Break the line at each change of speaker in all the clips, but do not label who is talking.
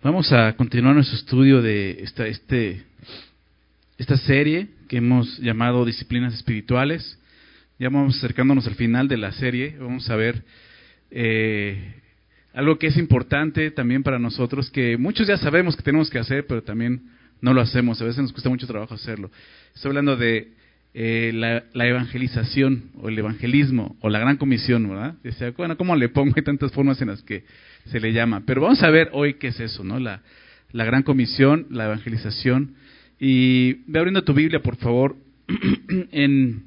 Vamos a continuar nuestro estudio de esta serie que hemos llamado Disciplinas Espirituales. Ya vamos acercándonos al final de la serie. Vamos a ver algo que es importante también para nosotros, que muchos ya sabemos que tenemos que hacer, pero también no lo hacemos. A veces nos cuesta mucho trabajo hacerlo. Estoy hablando de la evangelización o el evangelismo o la gran comisión, ¿verdad? Decía, bueno, ¿cómo le pongo? Hay tantas formas en las que se le llama. Pero vamos a ver hoy qué es eso, ¿no? La gran comisión, la evangelización. Y ve abriendo tu Biblia, por favor, en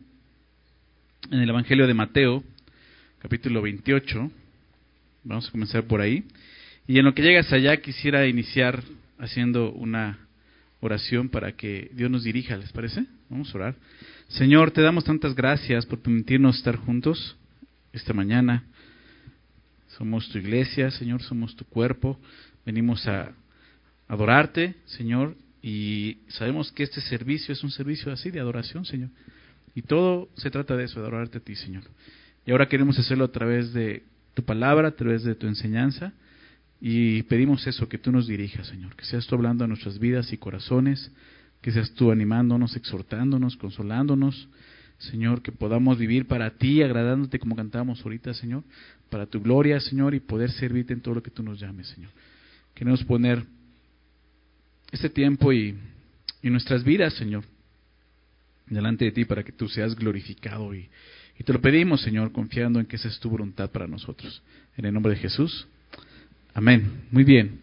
el Evangelio de Mateo, capítulo 28. Vamos a comenzar por ahí. Y en lo que llegas allá, quisiera iniciar haciendo una oración para que Dios nos dirija, ¿les parece? Vamos a orar. Señor, te damos tantas gracias por permitirnos estar juntos esta mañana. Somos tu iglesia, Señor, somos tu cuerpo. Venimos a adorarte, Señor, y sabemos que este servicio es un servicio así de adoración, Señor. Y todo se trata de eso, de adorarte a ti, Señor. Y ahora queremos hacerlo a través de tu palabra, a través de tu enseñanza. Y pedimos eso, que tú nos dirijas, Señor. Que seas tú hablando a nuestras vidas y corazones. Que seas tú animándonos, exhortándonos, consolándonos. Señor, que podamos vivir para ti, agradándote como cantábamos ahorita, Señor. Para tu gloria, Señor, y poder servirte en todo lo que tú nos llames, Señor. Queremos poner este tiempo y nuestras vidas, Señor, delante de ti para que tú seas glorificado. Y te lo pedimos, Señor, confiando en que esa es tu voluntad para nosotros. En el nombre de Jesús. Amén. Muy bien.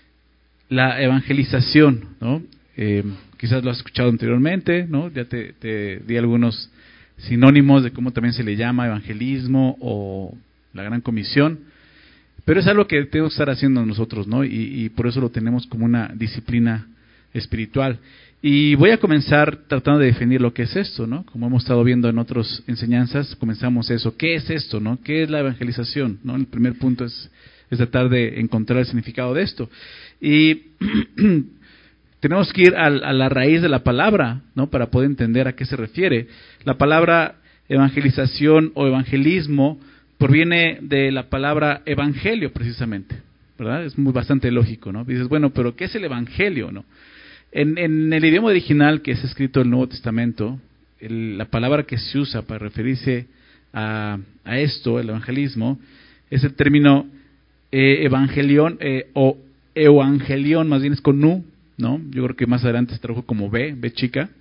La evangelización, ¿no? Quizás lo has escuchado anteriormente, ¿no? Ya te di algunos sinónimos de cómo también se le llama evangelismo o la gran comisión, pero es algo que tenemos que estar haciendo nosotros, ¿no? Y por eso lo tenemos como una disciplina espiritual. Y voy a comenzar tratando de definir lo que es esto, ¿no? Como hemos estado viendo en otras enseñanzas, comenzamos eso. ¿Qué es esto, no? ¿Qué es la evangelización, no? El primer punto es tratar de encontrar el significado de esto. Y tenemos que ir a la raíz de la palabra, ¿no? Para poder entender a qué se refiere. La palabra evangelización o evangelismo proviene de la palabra evangelio, precisamente, ¿verdad? Es bastante lógico, ¿no? Dices, bueno, pero ¿qué es el evangelio, no? En el idioma original que es escrito el Nuevo Testamento, la palabra que se usa para referirse a esto, el evangelismo, es el término evangelión o evangelión, más bien es con U, ¿no? Yo creo que más adelante se tradujo como B chica,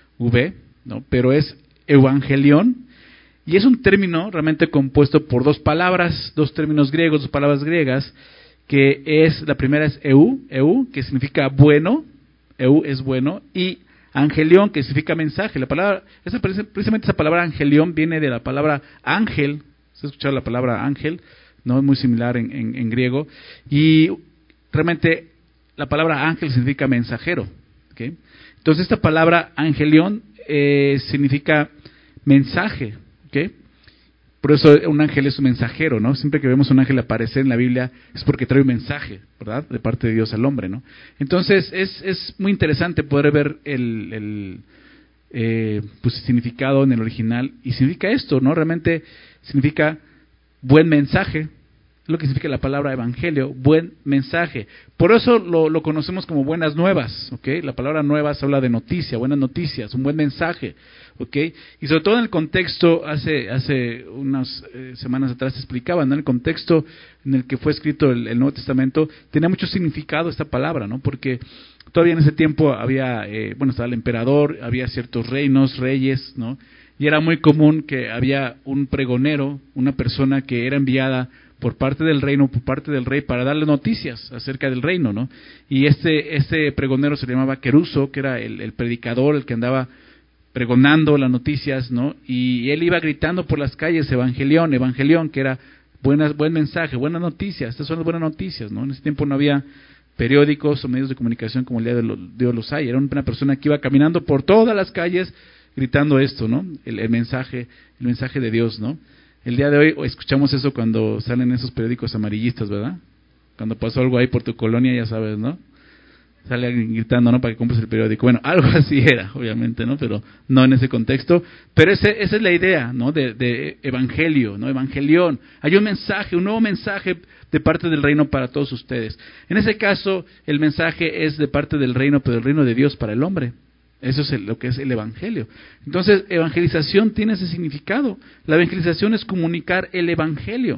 V, ¿no? Pero es evangelión, y es un término realmente compuesto por dos términos griegos, dos palabras griegas, que es, la primera es eu, que significa bueno, eu es bueno, y angelión, que significa mensaje. Precisamente esa palabra angelión viene de la palabra ángel. ¿Se ha escuchado la palabra ángel? No, es muy similar en griego, y realmente la palabra ángel significa mensajero, ¿okay? Entonces esta palabra angelión significa mensaje, ¿okay? Por eso un ángel es un mensajero, ¿no? Siempre que vemos un ángel aparecer en la Biblia es porque trae un mensaje, ¿verdad? De parte de Dios al hombre, ¿no? Entonces es muy interesante poder ver el significado en el original, y significa esto, ¿no? Realmente significa buen mensaje. Es lo que significa la palabra evangelio, buen mensaje. Por eso lo conocemos como buenas nuevas, ¿ok? La palabra nuevas habla de noticia, buenas noticias, un buen mensaje, ¿ok? Y sobre todo en el contexto, hace unas semanas atrás te explicaba, ¿no? En el contexto en el que fue escrito el Nuevo Testamento, tenía mucho significado esta palabra, ¿no? Porque todavía en ese tiempo había, estaba el emperador, había ciertos reinos, reyes, ¿no? Y era muy común que había un pregonero, una persona que era enviada por parte del reino, por parte del rey, para darle noticias acerca del reino, ¿no? Y este pregonero se llamaba Queruso, que era el predicador, el que andaba pregonando las noticias, ¿no? Y él iba gritando por las calles, evangelión, que era buen mensaje, buenas noticias. Estas son las buenas noticias, ¿no? En ese tiempo no había periódicos o medios de comunicación como el día de Dios los hay. Era una persona que iba caminando por todas las calles gritando esto, ¿no? El mensaje de Dios, ¿no? El día de hoy escuchamos eso cuando salen esos periódicos amarillistas, ¿verdad? Cuando pasó algo ahí por tu colonia, ya sabes, ¿no? sale alguien gritando, ¿no? Para que compres el periódico. Bueno, algo así era, obviamente, ¿no? Pero no en ese contexto. Pero esa es la idea, ¿no? De evangelio, ¿no? Evangelión. Hay un mensaje, un nuevo mensaje de parte del reino para todos ustedes. En ese caso, el mensaje es de parte del reino, pero del reino de Dios para el hombre. Eso es lo que es el evangelio. Entonces, evangelización tiene ese significado. La evangelización es comunicar el evangelio.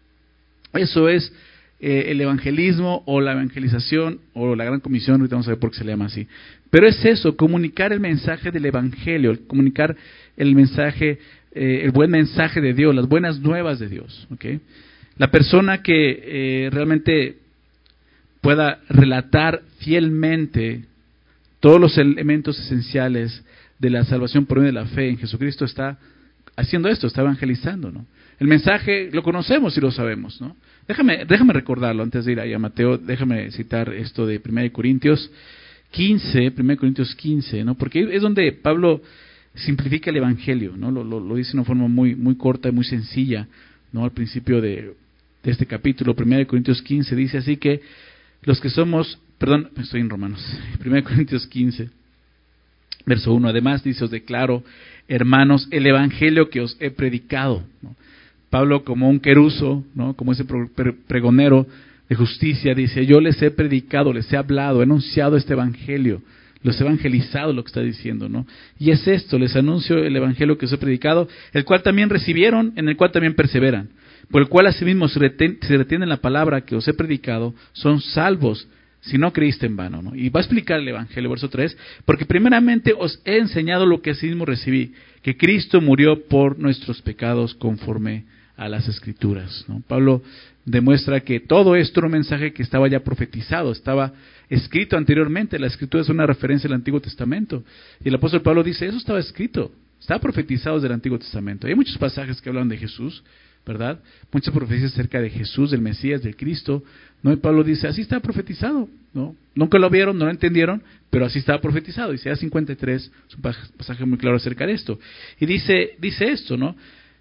Eso es el evangelismo o la evangelización o la gran comisión, ahorita vamos a ver por qué se le llama así. Pero es eso, comunicar el mensaje del evangelio, comunicar el mensaje, el buen mensaje de Dios, las buenas nuevas de Dios. ¿Okay? La persona que realmente pueda relatar fielmente todos los elementos esenciales de la salvación por medio de la fe en Jesucristo está haciendo esto, está evangelizando, ¿no? El mensaje lo conocemos y lo sabemos, ¿no? Déjame recordarlo antes de ir ahí a Mateo, déjame citar esto de 1 Corintios 15, ¿no? Porque es donde Pablo simplifica el evangelio, ¿no? Lo dice de una forma muy corta y muy sencilla, ¿no? Al principio de este capítulo, 1 Corintios 15, dice así que los que somos, perdón, estoy en Romanos, 1 Corintios 15, verso 1, además dice, os declaro, hermanos, el evangelio que os he predicado, ¿no? Pablo, como un queruso, ¿no? Como ese pregonero de justicia, dice, yo les he predicado, les he hablado, he anunciado este evangelio, los he evangelizado, lo que está diciendo, ¿no? Y es esto, les anuncio el evangelio que os he predicado, el cual también recibieron, en el cual también perseveran, por el cual asimismo si retienen la palabra que os he predicado, son salvos, si no creíste en vano, ¿no? Y va a explicar el evangelio, verso 3, porque primeramente os he enseñado lo que asimismo recibí, que Cristo murió por nuestros pecados conforme a las Escrituras, ¿no? Pablo demuestra que todo esto era un mensaje que estaba ya profetizado, estaba escrito anteriormente. La Escritura es una referencia al Antiguo Testamento. Y el apóstol Pablo dice, eso estaba escrito, estaba profetizado desde el Antiguo Testamento. Hay muchos pasajes que hablan de Jesús, ¿verdad? Muchas profecías acerca de Jesús, del Mesías, del Cristo, ¿no? Y Pablo dice, así está profetizado, ¿no? Nunca lo vieron, no lo entendieron, pero así estaba profetizado. Isaías 53 es un pasaje muy claro acerca de esto. Y dice esto, ¿no?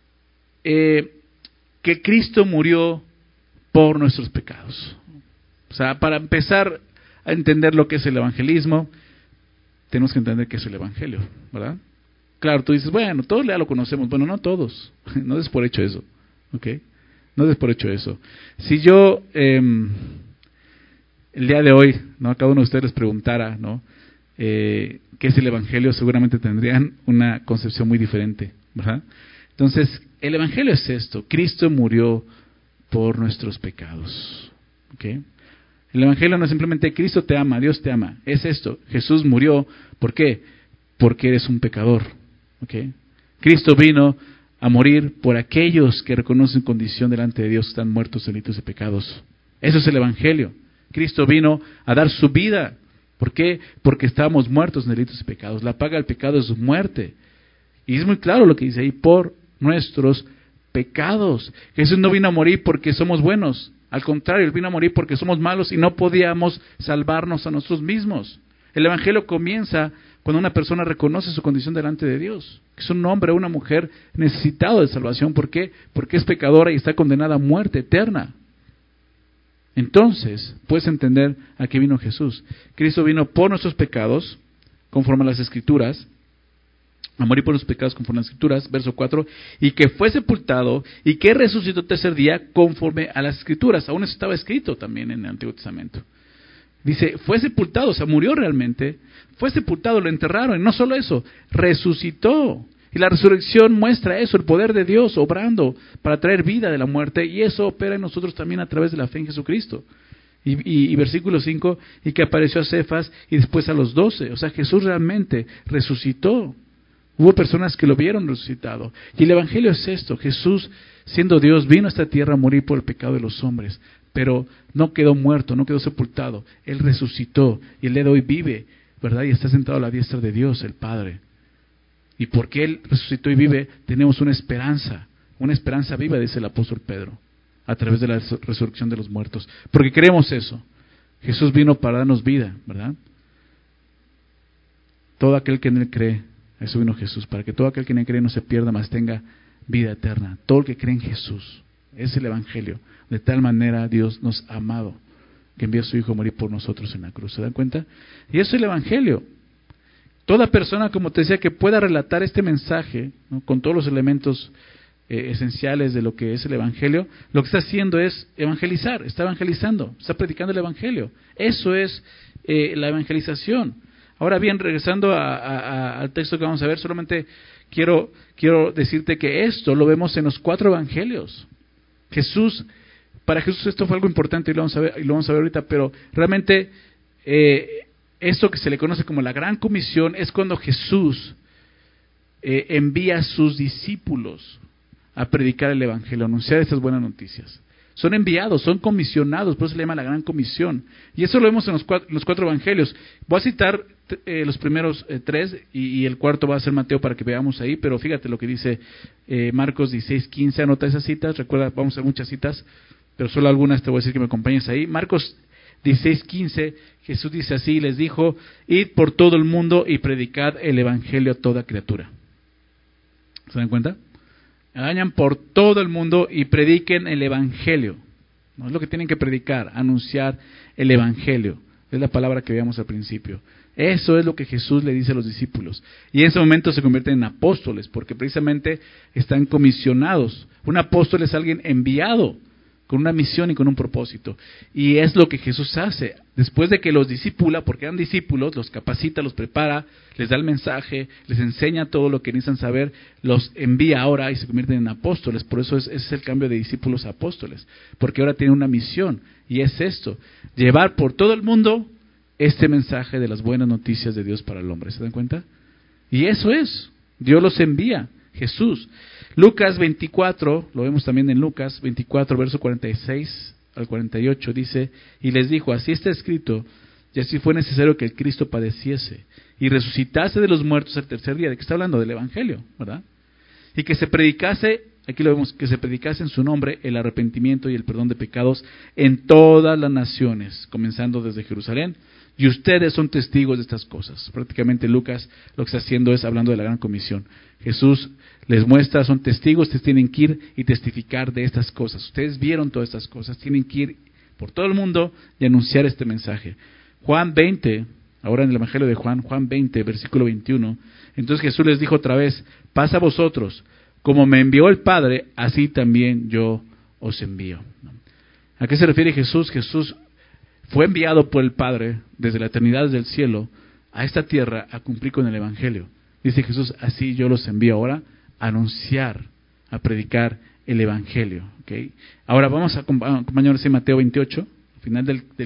Que Cristo murió por nuestros pecados. O sea, para empezar a entender lo que es el evangelismo, tenemos que entender qué es el evangelio, ¿verdad? Claro, tú dices, bueno, todos ya lo conocemos. Bueno, no todos, no des por hecho eso, ¿ok? No des por hecho eso. Si yo, el día de hoy, ¿no? A cada uno de ustedes les preguntara, ¿no? ¿Qué es el evangelio? Seguramente tendrían una concepción muy diferente, ¿verdad? Entonces, el evangelio es esto, Cristo murió por nuestros pecados, ¿okay? El evangelio no es simplemente Cristo te ama, Dios te ama, es esto, Jesús murió, ¿por qué? Porque eres un pecador, ¿okay? Cristo vino a morir por aquellos que reconocen condición delante de Dios, que están muertos en delitos y pecados. Eso es el evangelio. Cristo vino a dar su vida, ¿por qué? Porque estábamos muertos en delitos y pecados, la paga del pecado es muerte. Y es muy claro lo que dice ahí, por nuestros pecados. Jesús no vino a morir porque somos buenos, al contrario, Él vino a morir porque somos malos y no podíamos salvarnos a nosotros mismos. El evangelio comienza cuando una persona reconoce su condición delante de Dios, que es un hombre o una mujer necesitado de salvación. ¿Por qué? Porque es pecadora y está condenada a muerte eterna. Entonces, puedes entender a qué vino Jesús. Cristo vino por nuestros pecados, conforme a las Escrituras, a morir por los pecados conforme a las Escrituras, verso 4, y que fue sepultado y que resucitó el tercer día conforme a las Escrituras. Aún eso estaba escrito también en el Antiguo Testamento. Dice, fue sepultado, o sea, murió realmente, fue sepultado, lo enterraron, y no solo eso, resucitó. Y la resurrección muestra eso, el poder de Dios obrando para traer vida de la muerte, y eso opera en nosotros también a través de la fe en Jesucristo. Y versículo 5, y que apareció a Cefas y después a los 12, o sea, Jesús realmente resucitó. Hubo personas que lo vieron resucitado. Y el evangelio es esto, Jesús, siendo Dios, vino a esta tierra a morir por el pecado de los hombres, pero no quedó muerto, no quedó sepultado, Él resucitó, y el día de hoy vive, ¿verdad? Y está sentado a la diestra de Dios, el Padre. Y porque Él resucitó y vive, tenemos una esperanza viva, dice el apóstol Pedro, a través de la resurrección de los muertos. Porque creemos eso, Jesús vino para darnos vida, ¿verdad? Todo aquel que en Él cree, eso vino Jesús, para que todo aquel que en Él cree no se pierda, mas tenga vida eterna. Todo el que cree en Jesús, es el evangelio. De tal manera Dios nos ha amado. que envió a su Hijo a morir por nosotros en la cruz. ¿Se dan cuenta? Y eso es el Evangelio. Toda persona, como te decía, que pueda relatar este mensaje, ¿no?, con todos los elementos esenciales de lo que es el Evangelio, lo que está haciendo es evangelizar, está evangelizando, está predicando el Evangelio. Eso es la evangelización. Ahora bien, regresando al texto que vamos a ver, solamente quiero decirte que esto lo vemos en los 4 evangelios. Para Jesús esto fue algo importante y lo vamos a ver ahorita, pero realmente esto que se le conoce como la Gran Comisión es cuando Jesús envía a sus discípulos a predicar el Evangelio, a anunciar estas buenas noticias. Son enviados, son comisionados, por eso se le llama la Gran Comisión. Y eso lo vemos en los 4 evangelios. Voy a citar los primeros 3 y el cuarto va a ser Mateo para que veamos ahí, pero fíjate lo que dice Marcos 16:15, anota esas citas, recuerda, vamos a hacer muchas citas, pero solo algunas te voy a decir que me acompañes ahí. Marcos 16:15, Jesús dice así, les dijo: id por todo el mundo y predicad el Evangelio a toda criatura. ¿Se dan cuenta? Vayan por todo el mundo y prediquen el Evangelio. No es lo que tienen que predicar, anunciar el Evangelio. Es la palabra que veíamos al principio. Eso es lo que Jesús le dice a los discípulos. Y en ese momento se convierten en apóstoles, porque precisamente están comisionados. Un apóstol es alguien enviado con una misión y con un propósito. Y es lo que Jesús hace. Después de que los discípula, porque eran discípulos, los capacita, los prepara, les da el mensaje, les enseña todo lo que necesitan saber, los envía ahora y se convierten en apóstoles. Por eso es el cambio de discípulos a apóstoles. Porque ahora tienen una misión, y es esto: llevar por todo el mundo este mensaje de las buenas noticias de Dios para el hombre. ¿Se dan cuenta? Y eso es, Dios los envía, Jesús. Lucas 24, lo vemos también en Lucas 24, verso 46 al 48, dice: y les dijo, así está escrito, y así fue necesario que el Cristo padeciese y resucitase de los muertos al tercer día. ¿De qué está hablando? Del Evangelio, ¿verdad? Y que se predicase, aquí lo vemos, que se predicase en su nombre el arrepentimiento y el perdón de pecados en todas las naciones, comenzando desde Jerusalén. Y ustedes son testigos de estas cosas. Prácticamente Lucas lo que está haciendo es hablando de la Gran Comisión. Jesús les muestra, son testigos, ustedes tienen que ir y testificar de estas cosas. Ustedes vieron todas estas cosas, tienen que ir por todo el mundo y anunciar este mensaje. Juan 20, ahora en el Evangelio de Juan 20, versículo 21. Entonces Jesús les dijo otra vez: paz a vosotros, como me envió el Padre, así también yo os envío. ¿A qué se refiere Jesús? Jesús fue enviado por el Padre desde la eternidad, desde el cielo, a esta tierra a cumplir con el Evangelio. Dice Jesús: así yo los envío ahora a anunciar, a predicar el Evangelio. ¿Okay? Ahora vamos a acompañarnos en Mateo 28, al final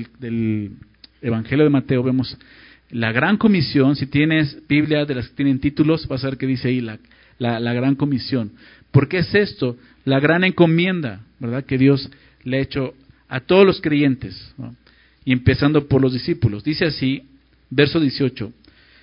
del Evangelio de Mateo vemos la Gran Comisión. Si tienes Biblia de las que tienen títulos, vas a ver que dice ahí la Gran Comisión. ¿Por qué es esto? La gran encomienda, ¿verdad?, que Dios le ha hecho a todos los creyentes, ¿no? Y empezando por los discípulos. Dice así, verso 18,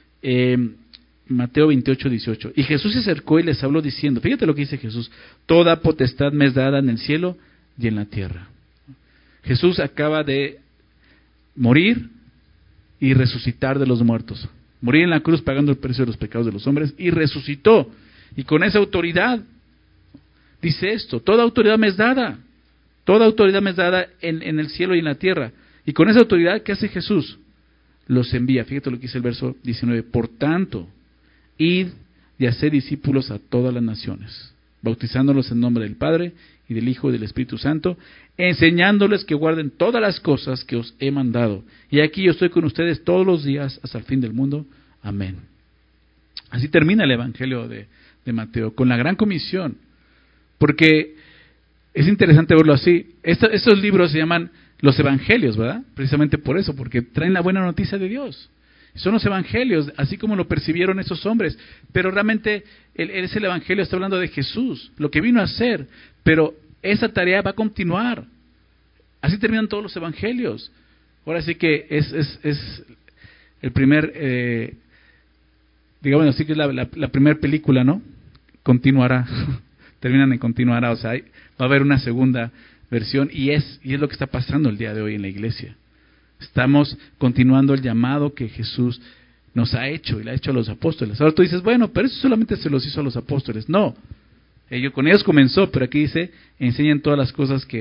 Mateo 28, 18. Y Jesús se acercó y les habló diciendo, fíjate lo que dice Jesús: toda potestad me es dada en el cielo y en la tierra. Jesús acaba de morir y resucitar de los muertos. Morir en la cruz pagando el precio de los pecados de los hombres, y resucitó. Y con esa autoridad dice esto: toda autoridad me es dada. Toda autoridad me es dada en el cielo y en la tierra. Y con esa autoridad, ¿qué hace Jesús? Los envía. Fíjate lo que dice el verso 19. Por tanto, id y haced discípulos a todas las naciones, bautizándolos en nombre del Padre y del Hijo y del Espíritu Santo, enseñándoles que guarden todas las cosas que os he mandado. Y aquí yo estoy con ustedes todos los días hasta el fin del mundo. Amén. Así termina el Evangelio de Mateo, con la Gran Comisión. Porque es interesante verlo así. Estos libros se llaman los Evangelios, ¿verdad? Precisamente por eso, porque traen la buena noticia de Dios. Son los Evangelios, así como lo percibieron esos hombres. Pero realmente el Evangelio está hablando de Jesús, lo que vino a hacer. Pero esa tarea va a continuar. Así terminan todos los Evangelios. Ahora sí que es el primer, digamos así, que es la primera película, ¿no? Continuará. Terminan en continuará. O sea, va a haber una segunda versión, y es lo que está pasando el día de hoy en la iglesia. Estamos continuando el llamado que Jesús nos ha hecho y le ha hecho a los apóstoles. Ahora tú dices, bueno, pero eso solamente se los hizo a los apóstoles. No, con ellos comenzó, pero aquí dice, enseñan todas las cosas que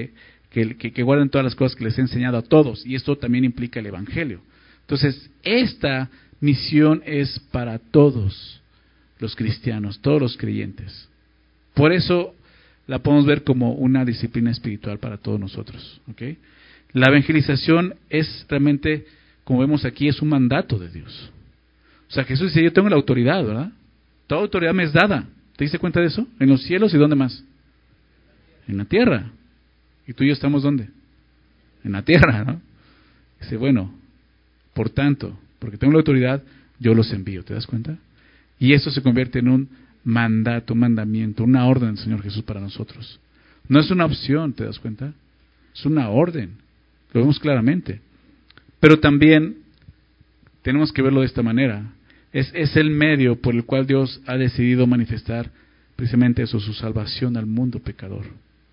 que guarden todas las cosas que les he enseñado a todos. Y esto también implica el Evangelio. Entonces, esta misión es para todos los cristianos, todos los creyentes. Por eso la podemos ver como una disciplina espiritual para todos nosotros. ¿Okay? La evangelización es realmente, como vemos aquí, es un mandato de Dios. O sea, Jesús dice, yo tengo la autoridad, ¿verdad? Toda autoridad me es dada. ¿Te diste cuenta de eso? En los cielos y ¿dónde más? En la tierra. ¿Y tú y yo estamos dónde? En la tierra, ¿no? Dice, bueno, por tanto, porque tengo la autoridad, yo los envío. ¿Te das cuenta? Y esto se convierte en un mandato, un mandamiento, una orden del Señor Jesús para nosotros. No es una opción, ¿te das cuenta? Es una orden. Lo vemos claramente. Pero también tenemos que verlo de esta manera. Es el medio por el cual Dios ha decidido manifestar precisamente eso, su salvación al mundo pecador.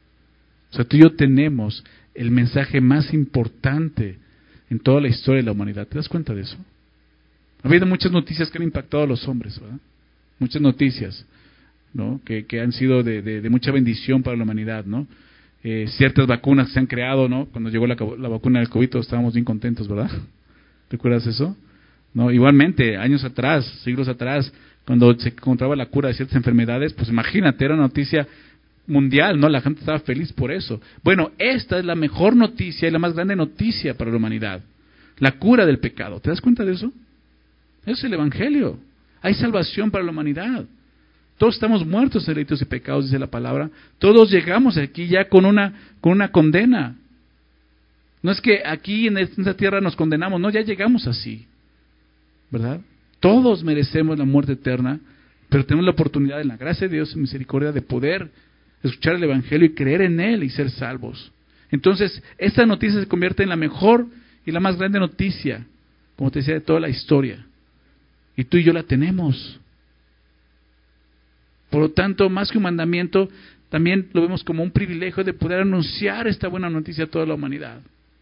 O sea, tú y yo tenemos el mensaje más importante en toda la historia de la humanidad. ¿Te das cuenta de eso? Ha habido muchas noticias que han impactado a los hombres, ¿verdad? Muchas noticias, ¿no? Que han sido de mucha bendición para la humanidad, ¿no? Ciertas vacunas que se han creado, ¿no? Cuando llegó la vacuna del COVID todos estábamos bien contentos, ¿verdad? ¿Recuerdas eso? No, igualmente, años atrás, siglos atrás, cuando se encontraba la cura de ciertas enfermedades, pues imagínate, era una noticia mundial, ¿no? La gente estaba feliz por eso. Bueno, esta es la mejor noticia y la más grande noticia para la humanidad. La cura del pecado. ¿Te das cuenta de eso? Eso es el Evangelio. Hay salvación para la humanidad. Todos estamos muertos en delitos y pecados, dice la palabra. Todos llegamos aquí ya con una condena. No es que aquí en esta tierra nos condenamos, no, ya llegamos así. ¿Verdad? Todos merecemos la muerte eterna, pero tenemos la oportunidad en la gracia de Dios y misericordia de poder escuchar el Evangelio y creer en Él y ser salvos. Entonces, esta noticia se convierte en la mejor y la más grande noticia, como te decía, de toda la historia. Y tú y yo la tenemos. Por lo tanto, más que un mandamiento, también lo vemos como un privilegio de poder anunciar esta buena noticia a toda la humanidad.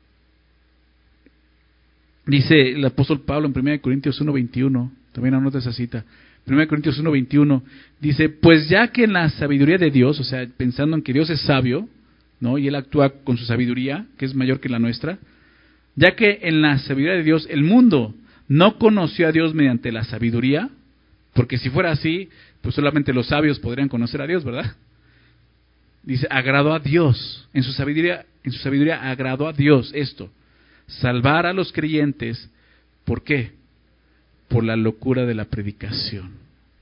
Dice el apóstol Pablo en 1 Corintios 1:21, también anota esa cita, 1 Corintios 1:21, dice, pues ya que en la sabiduría de Dios, o sea, pensando en que Dios es sabio, ¿no? Y Él actúa con su sabiduría, que es mayor que la nuestra, ya que en la sabiduría de Dios el mundo no conoció a Dios mediante la sabiduría, porque si fuera así, pues solamente los sabios podrían conocer a Dios, ¿verdad? Dice, agradó a Dios, en su sabiduría agradó a Dios esto, salvar a los creyentes. ¿Por qué? Por la locura de la predicación,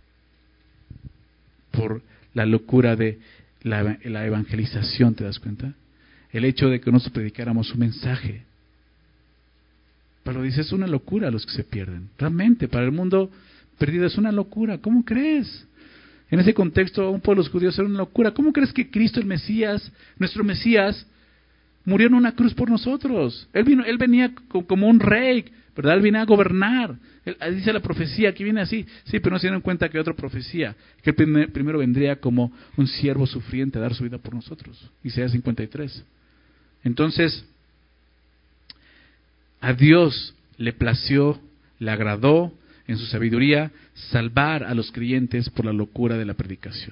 por la locura de la evangelización. ¿Te das cuenta? El hecho de que nosotros predicáramos un mensaje. Pero dice, es una locura a los que se pierden. Realmente, para el mundo perdido es una locura. ¿Cómo crees? En ese contexto, aún por los judíos era una locura. ¿Cómo crees que Cristo, el Mesías, nuestro Mesías, murió en una cruz por nosotros? Él venía como un rey, ¿verdad? Él venía a gobernar. Dice la profecía que viene así. Sí, pero no se dieron cuenta que hay otra profecía, que él primero vendría como un siervo sufriente a dar su vida por nosotros. Isaías 53. Entonces, a Dios le plació, le agradó en su sabiduría salvar a los creyentes por la locura de la predicación.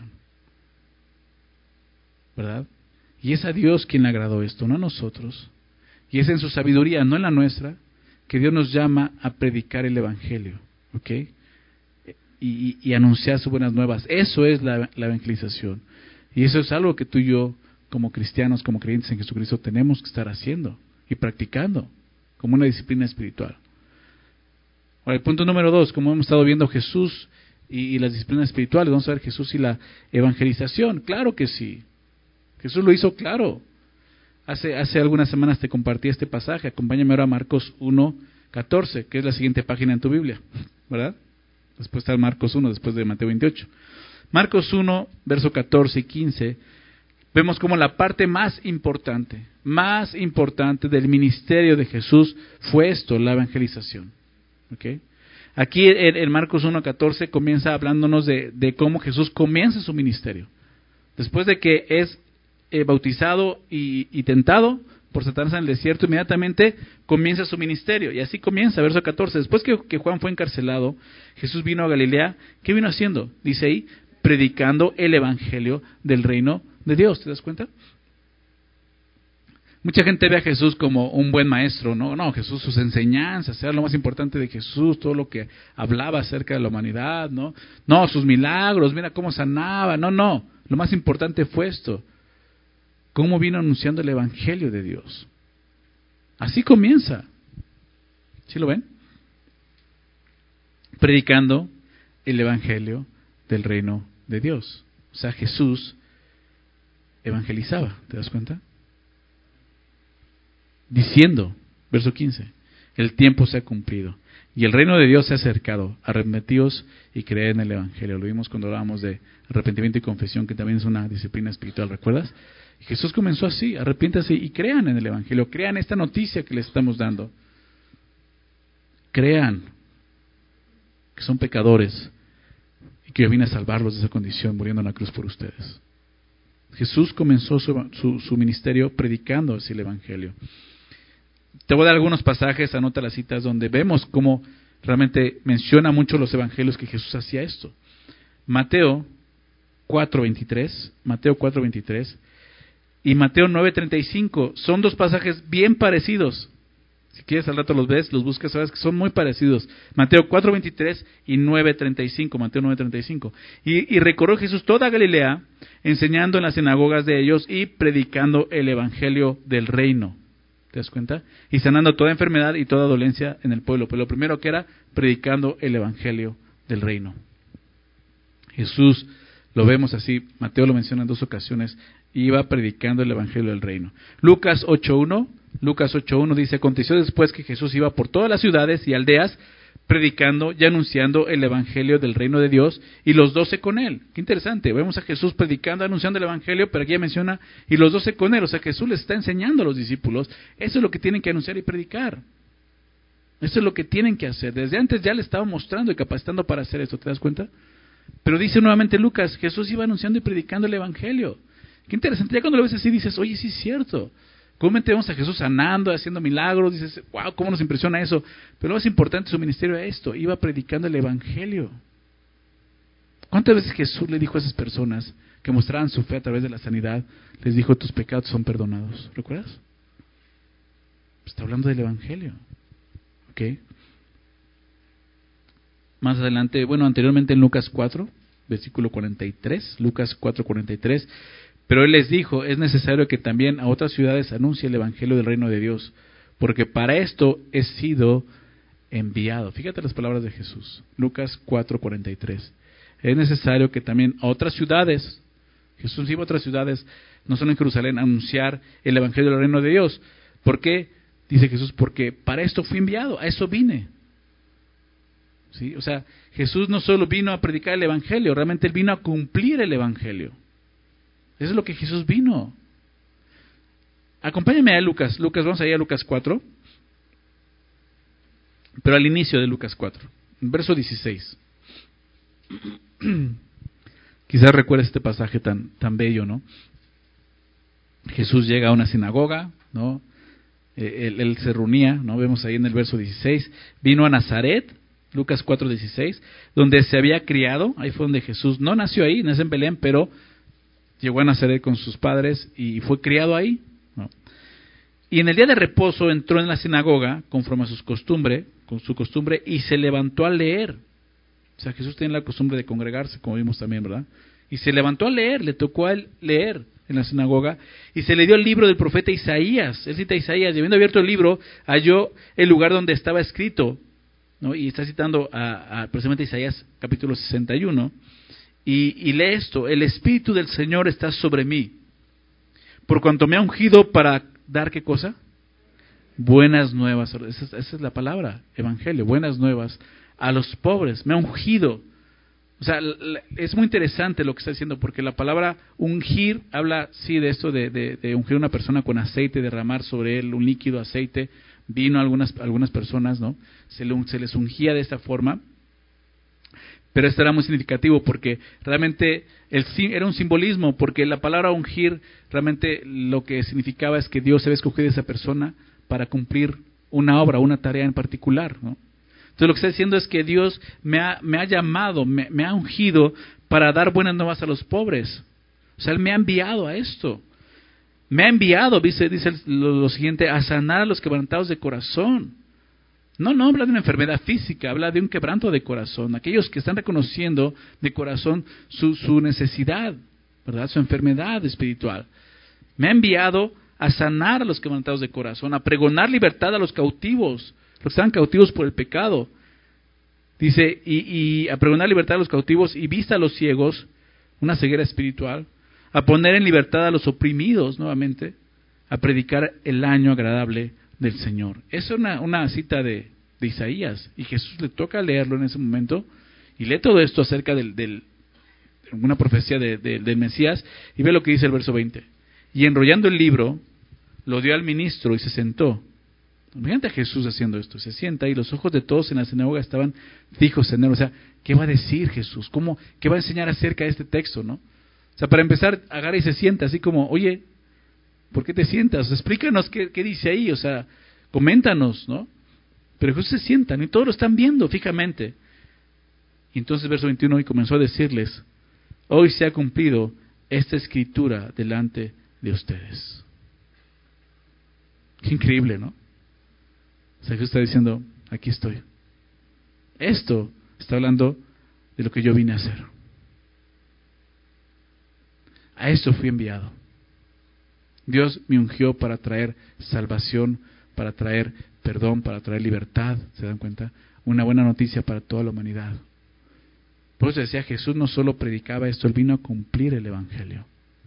¿Verdad? Y es a Dios quien le agradó esto, no a nosotros. Y es en su sabiduría, no en la nuestra, que Dios nos llama a predicar el Evangelio. ¿Ok? Y anunciar sus buenas nuevas. Eso es la evangelización. Y eso es algo que tú y yo, como cristianos, como creyentes en Jesucristo, tenemos que estar haciendo y practicando como una disciplina espiritual. Ahora, el punto número 2, como hemos estado viendo Jesús y las disciplinas espirituales, vamos a ver Jesús y la evangelización. Claro que sí. Jesús lo hizo claro. Hace algunas semanas te compartí este pasaje. Acompáñame ahora a Marcos 1:14, que es la siguiente página en tu Biblia, ¿verdad? Después está Marcos 1, después de Mateo 28. Marcos 1, verso 14 y 15, vemos como la parte más importante del ministerio de Jesús fue esto, la evangelización. ¿Okay? Aquí en Marcos 1:14 comienza hablándonos de cómo Jesús comienza su ministerio. Después de que es bautizado y tentado por Satanás en el desierto, inmediatamente comienza su ministerio. Y así comienza, verso 14. Después que Juan fue encarcelado, Jesús vino a Galilea. ¿Qué vino haciendo? Dice ahí, predicando el evangelio del reino de Dios. ¿Te das cuenta? Mucha gente ve a Jesús como un buen maestro, ¿no? No, Jesús, sus enseñanzas, era lo más importante de Jesús, todo lo que hablaba acerca de la humanidad, ¿no? No, sus milagros, mira cómo sanaba, no. Lo más importante fue esto. Cómo vino anunciando el Evangelio de Dios. Así comienza. ¿Sí lo ven? Predicando el Evangelio del reino de Dios. O sea, Jesús evangelizaba, ¿te das cuenta? Diciendo, verso 15, el tiempo se ha cumplido y el reino de Dios se ha acercado, arrepentíos y creed en el Evangelio. Lo vimos cuando hablábamos de arrepentimiento y confesión, que también es una disciplina espiritual, ¿recuerdas? Jesús comenzó así, arrepiéntase y crean en el Evangelio, crean esta noticia que les estamos dando. Crean que son pecadores y que yo vine a salvarlos de esa condición muriendo en la cruz por ustedes. Jesús comenzó su ministerio predicando así el Evangelio. Te voy a dar algunos pasajes, anota las citas, donde vemos cómo realmente menciona mucho los evangelios que Jesús hacía esto. Mateo 4:23 y Mateo 9:35 son dos pasajes bien parecidos. Si quieres al rato los ves, los buscas, sabes que son muy parecidos. Mateo 4:23 y 9:35, Mateo 9:35. Y recorrió Jesús toda Galilea, enseñando en las sinagogas de ellos y predicando el evangelio del reino. ¿Te das cuenta? Y sanando toda enfermedad y toda dolencia en el pueblo. Pero lo primero que era predicando el evangelio del reino. Jesús, lo vemos así, Mateo lo menciona en dos ocasiones, iba predicando el evangelio del reino. Lucas 8:1 dice: aconteció después que Jesús iba por todas las ciudades y aldeas predicando y anunciando el evangelio del reino de Dios y los 12 con él. Qué interesante, vemos a Jesús predicando, anunciando el evangelio, pero aquí ya menciona y los 12 con él. O sea, Jesús les está enseñando a los discípulos, eso es lo que tienen que anunciar y predicar. Eso es lo que tienen que hacer. Desde antes ya le estaba mostrando y capacitando para hacer esto, ¿te das cuenta? Pero dice nuevamente Lucas, Jesús iba anunciando y predicando el evangelio. Qué interesante, ya cuando lo ves así dices, oye, sí es cierto. Comúnmente vemos a Jesús sanando, haciendo milagros, dices, wow, cómo nos impresiona eso. Pero lo más importante de su ministerio era esto, iba predicando el evangelio. ¿Cuántas veces Jesús le dijo a esas personas que mostraban su fe a través de la sanidad, les dijo, tus pecados son perdonados? ¿Recuerdas? Está hablando del evangelio. ¿Ok? Más adelante, anteriormente en Lucas 4, versículo 43, Lucas 4:43, pero él les dijo, es necesario que también a otras ciudades anuncie el evangelio del reino de Dios, porque para esto he sido enviado. Fíjate las palabras de Jesús, Lucas 4:43. Es necesario que también a otras ciudades, Jesús iba a otras ciudades, no solo en Jerusalén, a anunciar el evangelio del reino de Dios. ¿Por qué? Dice Jesús, porque para esto fui enviado, a eso vine. ¿Sí? O sea, Jesús no solo vino a predicar el evangelio, realmente él vino a cumplir el evangelio. Eso es lo que Jesús vino. Acompáñame a Lucas, vamos a ir a Lucas 4, pero al inicio de Lucas 4, verso 16. Quizás recuerdes este pasaje tan bello, ¿no? Jesús llega a una sinagoga, ¿no? Él se reunía, ¿no? Vemos ahí en el verso 16, vino a Nazaret, Lucas 4:16, donde se había criado, ahí fue donde Jesús no nació ahí, nació en Belén, pero llegó a Nazaret con sus padres y fue criado ahí, ¿no? Y en el día de reposo entró en la sinagoga conforme a su costumbre, y se levantó a leer. O sea, Jesús tiene la costumbre de congregarse, como vimos también, ¿verdad? Y se levantó a leer, le tocó a él leer en la sinagoga, y se le dio el libro del profeta Isaías. Él cita a Isaías, y habiendo abierto el libro, halló el lugar donde estaba escrito, ¿no? Y está citando precisamente Isaías capítulo 61, y lee esto: el Espíritu del Señor está sobre mí, por cuanto me ha ungido para dar, ¿qué cosa? Buenas nuevas. Esa es la palabra, evangelio, buenas nuevas a los pobres, me ha ungido. O sea, es muy interesante lo que está diciendo, porque la palabra ungir habla, sí, de esto de ungir a una persona con aceite, derramar sobre él un líquido, aceite, vino a algunas personas, ¿no? Se les ungía de esta forma, pero esto era muy significativo porque realmente era un simbolismo, porque la palabra ungir realmente lo que significaba es que Dios había escogido a esa persona para cumplir una obra, una tarea en particular, ¿no? Entonces lo que está diciendo es que Dios me ha llamado, me ha ungido para dar buenas nuevas a los pobres. O sea, Él me ha enviado a esto. Me ha enviado, dice lo siguiente, a sanar a los quebrantados de corazón. No habla de una enfermedad física, habla de un quebranto de corazón. Aquellos que están reconociendo de corazón su necesidad, ¿verdad? Su enfermedad espiritual. Me ha enviado a sanar a los quebrantados de corazón, a pregonar libertad a los cautivos, los que están cautivos por el pecado. Dice, y a pregonar libertad a los cautivos y vista a los ciegos, una ceguera espiritual, a poner en libertad a los oprimidos, nuevamente, a predicar el año agradable del Señor. Esa es una cita de Isaías, y Jesús le toca leerlo en ese momento, y lee todo esto acerca de una profecía del Mesías, y ve lo que dice el verso 20. Y enrollando el libro, lo dio al ministro y se sentó. Imagínate a Jesús haciendo esto, se sienta y los ojos de todos en la sinagoga estaban fijos en él. O sea, ¿qué va a decir Jesús? ¿Qué va a enseñar acerca de este texto, no? O sea, para empezar, agarra y se sienta así como, oye, ¿por qué te sientas? Explícanos qué dice ahí, o sea, coméntanos, ¿no? Pero Jesús se sienta y todos lo están viendo fijamente. Y entonces verso 21, y comenzó a decirles, hoy se ha cumplido esta escritura delante de ustedes. Qué increíble, ¿no? O sea, Jesús está diciendo, aquí estoy. Esto está hablando de lo que yo vine a hacer. A esto fui enviado. Dios me ungió para traer salvación, para traer perdón, para traer libertad, ¿se dan cuenta? Una buena noticia para toda la humanidad. Por eso decía, Jesús no solo predicaba esto, Él vino a cumplir el Evangelio.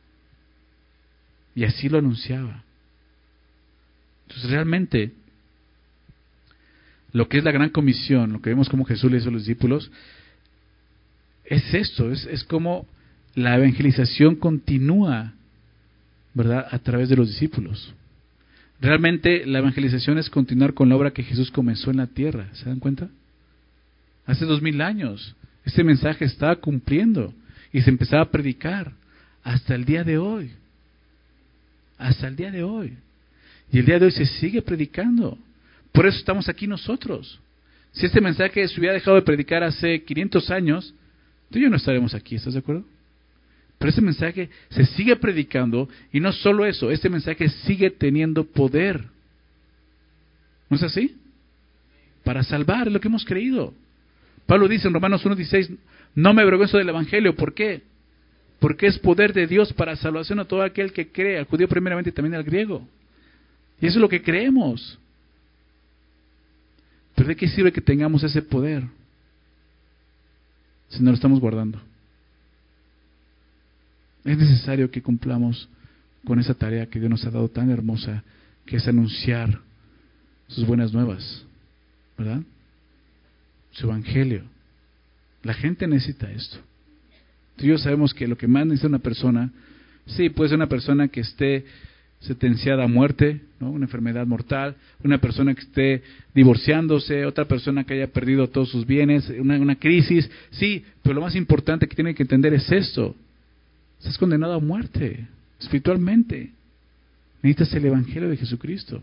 Y así lo anunciaba. Entonces realmente, lo que es la gran comisión, lo que vemos como Jesús le hizo a los discípulos, es esto, es como la evangelización continúa, ¿verdad?, a través de los discípulos. Realmente la evangelización es continuar con la obra que Jesús comenzó en la tierra, ¿se dan cuenta? Hace 2000 años, este mensaje estaba cumpliendo y se empezaba a predicar hasta el día de hoy. Hasta el día de hoy. Y el día de hoy se sigue predicando. Por eso estamos aquí nosotros. Si este mensaje se hubiera dejado de predicar hace 500 años, tú y yo no estaremos aquí, ¿estás de acuerdo? Pero este mensaje se sigue predicando, y no solo eso, este mensaje sigue teniendo poder. ¿No es así? Para salvar, es lo que hemos creído. Pablo dice en Romanos 1:16, no me avergüenzo del Evangelio. ¿Por qué? Porque es poder de Dios para salvación a todo aquel que cree, al judío primeramente y también al griego. Y eso es lo que creemos. Pero ¿de qué sirve que tengamos ese poder si no lo estamos guardando? Es necesario que cumplamos con esa tarea que Dios nos ha dado tan hermosa, que es anunciar sus buenas nuevas, ¿verdad? Su evangelio. La gente necesita esto. Tú y yo sabemos que lo que más necesita una persona, sí, puede ser una persona que esté sentenciada a muerte, ¿no?, una enfermedad mortal, una persona que esté divorciándose, otra persona que haya perdido todos sus bienes, una crisis, sí, pero lo más importante que tiene que entender es esto: estás condenado a muerte, espiritualmente. Necesitas el Evangelio de Jesucristo.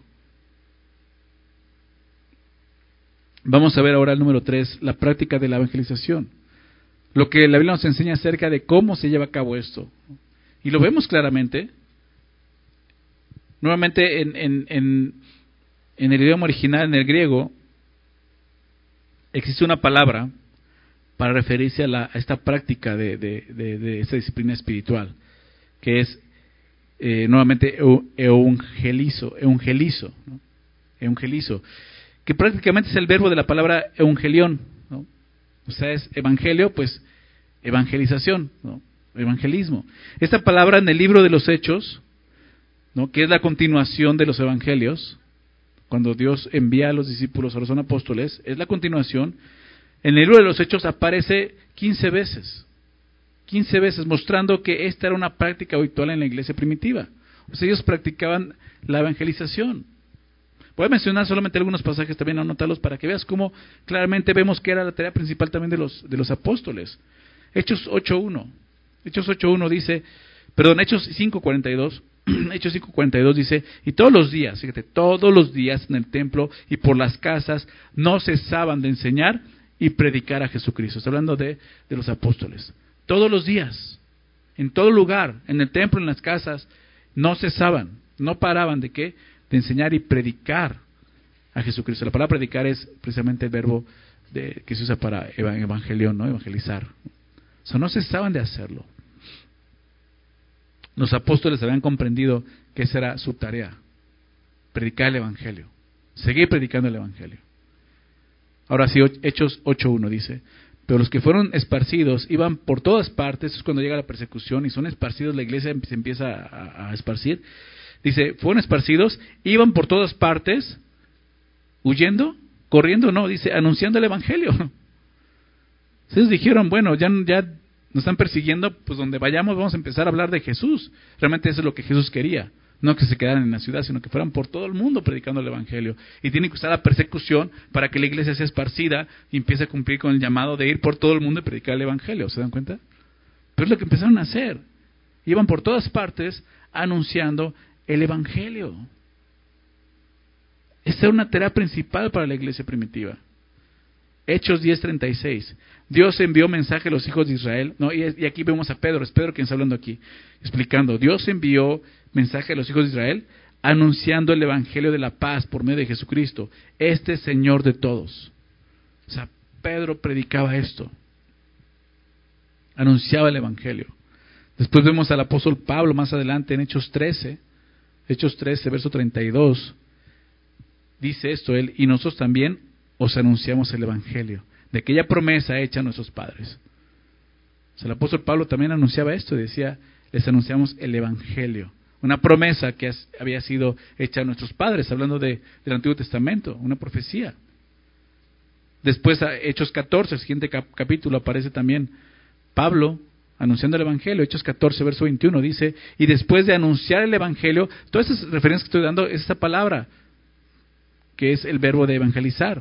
Vamos a ver ahora el número 3, la práctica de la evangelización. Lo que la Biblia nos enseña acerca de cómo se lleva a cabo esto. Y lo vemos claramente. Nuevamente en el idioma original, en el griego, existe una palabra para referirse a esta práctica de esta disciplina espiritual, que es nuevamente eungelizo, ¿no? Eungelizo, que prácticamente es el verbo de la palabra eungelión, ¿no? O sea, es evangelio, pues evangelización, ¿no? Evangelismo. Esta palabra en el libro de los Hechos, ¿no?, que es la continuación de los evangelios, cuando Dios envía a los discípulos, a los apóstoles, es la continuación. En el libro de los Hechos aparece 15 veces, mostrando que esta era una práctica habitual en la iglesia primitiva. O sea, ellos practicaban la evangelización. Voy a mencionar solamente algunos pasajes, también anotarlos para que veas cómo claramente vemos que era la tarea principal también de los apóstoles. Hechos 8.1 dice, Hechos 5.42, Hechos 5.42 dice, y todos los días, fíjate, todos los días en el templo y por las casas no cesaban de enseñar y predicar a Jesucristo. Está hablando de los apóstoles. Todos los días, en todo lugar, en el templo, en las casas, no cesaban, no paraban ¿de qué? De enseñar y predicar a Jesucristo. La palabra predicar es precisamente el verbo que se usa para evangelión, ¿no? Evangelizar. O sea, no cesaban de hacerlo. Los apóstoles habían comprendido que esa era su tarea, predicar el evangelio, seguir predicando el evangelio. Ahora sí, Hechos 8:1 dice: pero los que fueron esparcidos iban por todas partes. Es cuando llega la persecución y son esparcidos, la iglesia se empieza a esparcir. Dice, fueron esparcidos, iban por todas partes, huyendo, corriendo, no, dice, anunciando el evangelio. Entonces dijeron, bueno, ya nos están persiguiendo, pues donde vayamos vamos a empezar a hablar de Jesús. Realmente eso es lo que Jesús quería. No que se quedaran en la ciudad, sino que fueran por todo el mundo predicando el evangelio. Y tiene que usar la persecución para que la iglesia sea esparcida y empiece a cumplir con el llamado de ir por todo el mundo y predicar el evangelio. ¿Se dan cuenta? Pero es lo que empezaron a hacer. Iban por todas partes anunciando el evangelio. Esta era una tarea principal para la iglesia primitiva. Hechos 10:36. Dios envió mensaje a los hijos de Israel. No, y aquí vemos a Pedro. Es Pedro quien está hablando aquí, explicando. Dios envió mensaje a los hijos de Israel, anunciando el evangelio de la paz por medio de Jesucristo, este Señor de todos. O sea, Pedro predicaba esto. Anunciaba el evangelio. Después vemos al apóstol Pablo más adelante en Hechos 13, verso 32. Dice esto él: y nosotros también os anunciamos el evangelio de aquella promesa hecha a nuestros padres. O sea, el apóstol Pablo también anunciaba esto y decía, les anunciamos el evangelio, una promesa que había sido hecha a nuestros padres, hablando del Antiguo Testamento, una profecía. Después, a Hechos 14, el siguiente capítulo, aparece también Pablo anunciando el evangelio. Hechos 14, verso 21 dice, y después de anunciar el evangelio, todas estas referencias que estoy dando es esta palabra, que es el verbo de evangelizar.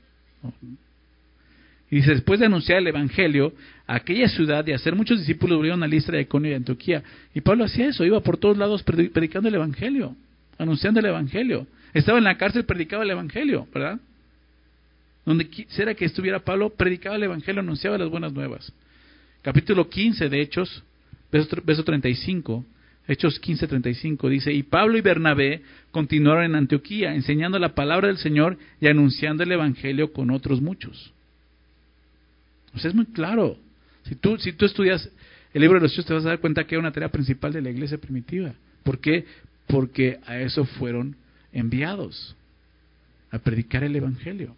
Y dice, después de anunciar el evangelio a aquella ciudad, de hacer muchos discípulos, volvieron a Listra, Iconio y Antioquía. Y Pablo hacía eso, iba por todos lados predicando el evangelio, anunciando el evangelio. Estaba en la cárcel, predicaba el evangelio, ¿verdad? Donde quiera que estuviera Pablo, predicaba el evangelio, anunciaba las buenas nuevas. Capítulo 15 de Hechos, verso 35, Hechos 15:35 dice, y Pablo y Bernabé continuaron en Antioquía, enseñando la palabra del Señor y anunciando el evangelio con otros muchos. O sea, es muy claro. Si tú estudias el libro de los Hechos, te vas a dar cuenta que era una tarea principal de la iglesia primitiva. ¿Por qué? Porque a eso fueron enviados, a predicar el evangelio.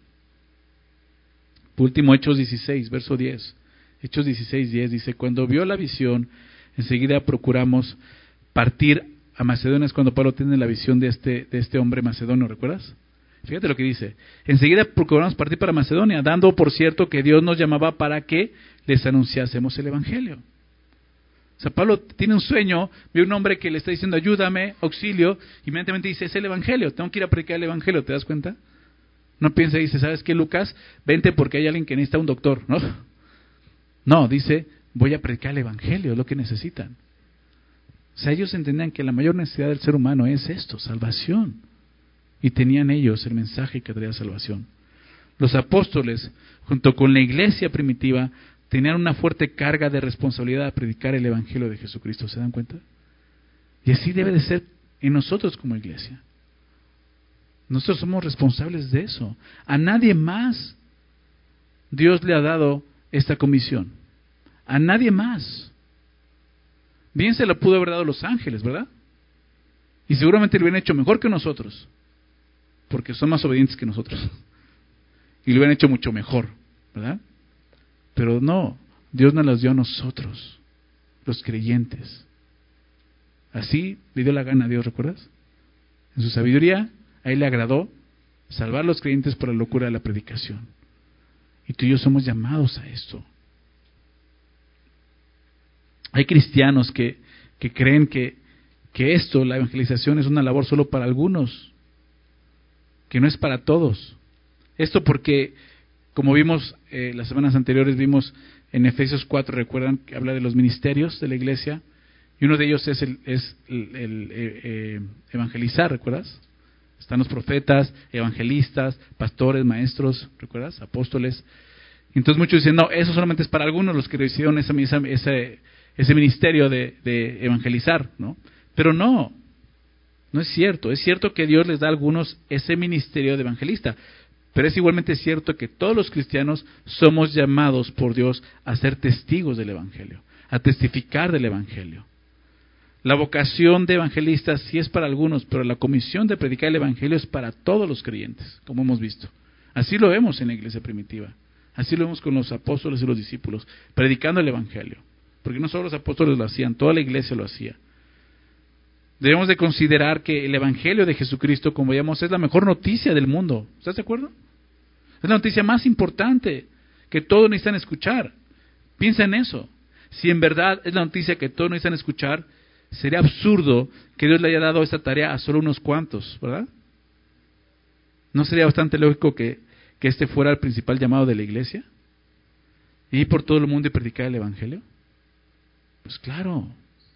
Por último, Hechos 16, verso 10. Hechos 16:10 dice, cuando vio la visión, enseguida procuramos partir a Macedonia. Es cuando Pablo tiene la visión de este hombre macedonio, ¿recuerdas? Fíjate lo que dice. Enseguida procuramos partir para Macedonia, dando por cierto que Dios nos llamaba para que les anunciásemos el evangelio. O sea, Pablo tiene un sueño, ve un hombre que le está diciendo ayúdame, auxilio, y inmediatamente dice, es el evangelio, tengo que ir a predicar el evangelio, ¿te das cuenta? No piensa y dice, ¿sabes qué, Lucas? Vente porque hay alguien que necesita un doctor, ¿no? No, dice, voy a predicar el evangelio, es lo que necesitan. O sea, ellos entendían que la mayor necesidad del ser humano es esto, salvación. Y tenían ellos el mensaje que traía salvación. Los apóstoles, junto con la iglesia primitiva, tenían una fuerte carga de responsabilidad de predicar el evangelio de Jesucristo. ¿Se dan cuenta? Y así debe de ser en nosotros como iglesia. Nosotros somos responsables de eso. A nadie más Dios le ha dado esta comisión. A nadie más. Bien se la pudo haber dado a los ángeles, ¿verdad? Y seguramente lo hubieran hecho mejor que nosotros, porque son más obedientes que nosotros. Y lo hubieran hecho mucho mejor, ¿verdad? Pero no, Dios nos las dio a nosotros, los creyentes. Así le dio la gana a Dios, ¿recuerdas? En su sabiduría, a Él le agradó salvar a los creyentes por la locura de la predicación. Y tú y yo somos llamados a esto. Hay cristianos que creen que esto, la evangelización, es una labor solo para algunos, que no es para todos. Esto porque, como vimos las semanas anteriores, vimos en Efesios 4, recuerdan que habla de los ministerios de la iglesia, y uno de ellos es el evangelizar, ¿recuerdas? Están los profetas, evangelistas, pastores, maestros, ¿recuerdas? Apóstoles. Entonces muchos dicen, no, eso solamente es para algunos los que recibieron ese ministerio de evangelizar, ¿no? Pero no, No es cierto. Es cierto que Dios les da a algunos ese ministerio de evangelista, pero es igualmente cierto que todos los cristianos somos llamados por Dios a ser testigos del evangelio, a testificar del evangelio. La vocación de evangelistas sí es para algunos, pero la comisión de predicar el evangelio es para todos los creyentes, como hemos visto. Así lo vemos en la iglesia primitiva. Así lo vemos con los apóstoles y los discípulos, predicando el evangelio. Porque no solo los apóstoles lo hacían, toda la iglesia lo hacía. Debemos de considerar que el evangelio de Jesucristo, como veíamos, es la mejor noticia del mundo. ¿Estás de acuerdo? Es la noticia más importante que todos necesitan escuchar. Piensa en eso. Si en verdad es la noticia que todos necesitan escuchar, sería absurdo que Dios le haya dado esta tarea a solo unos cuantos, ¿verdad? ¿No sería bastante lógico que este fuera el principal llamado de la iglesia? ¿Ir por todo el mundo y predicar el evangelio? Pues claro.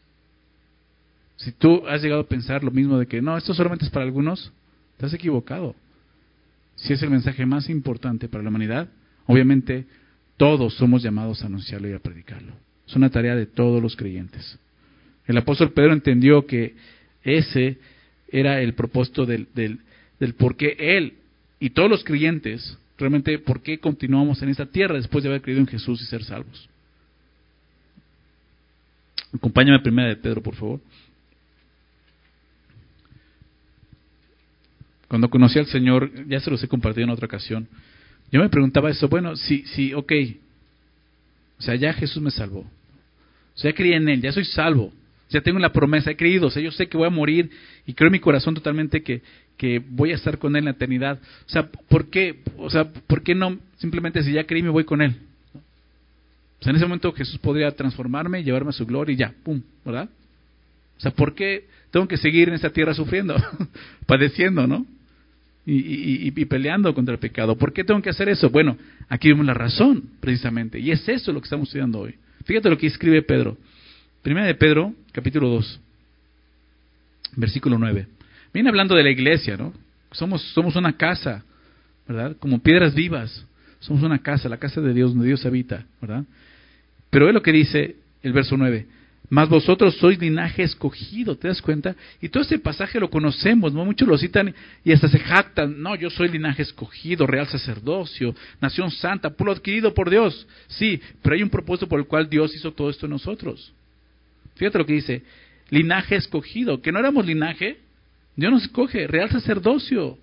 Si tú has llegado a pensar lo mismo de que no, esto solamente es para algunos, te has equivocado. Si es el mensaje más importante para la humanidad, obviamente todos somos llamados a anunciarlo y a predicarlo. Es una tarea de todos los creyentes. El apóstol Pedro entendió que ese era el propósito del por qué él y todos los creyentes, realmente por qué continuamos en esta tierra después de haber creído en Jesús y ser salvos. Acompáñame a primera de Pedro, por favor. Cuando conocí al Señor, ya se los he compartido en otra ocasión, yo me preguntaba eso, bueno, ok, o sea, ya Jesús me salvó, o sea, ya creí en Él, ya soy salvo, ya tengo la promesa, he creído, o sea, yo sé que voy a morir y creo en mi corazón totalmente que voy a estar con Él en la eternidad. O sea, ¿por qué no simplemente si ya creí me voy con Él? O sea, en ese momento Jesús podría transformarme, llevarme a su gloria y ya, pum, ¿verdad? O sea, ¿por qué tengo que seguir en esta tierra sufriendo, padeciendo, ¿no? Y peleando contra el pecado? ¿Por qué tengo que hacer eso? Bueno, aquí vemos la razón, precisamente, y es eso lo que estamos estudiando hoy. Fíjate lo que escribe Pedro. Primera de Pedro, capítulo 2, versículo 9. Viene hablando de la iglesia, ¿no? Somos una casa, ¿verdad? Como piedras vivas. Somos una casa, la casa de Dios, donde Dios habita, ¿verdad? Pero ve lo que dice el verso 9. Mas vosotros sois linaje escogido, ¿te das cuenta? Y todo este pasaje lo conocemos, ¿no? Muchos lo citan y hasta se jactan. No, yo soy linaje escogido, real sacerdocio, nación santa, pueblo adquirido por Dios. Sí, pero hay un propósito por el cual Dios hizo todo esto en nosotros. Fíjate lo que dice, linaje escogido, que no éramos linaje, Dios nos escoge, real sacerdocio,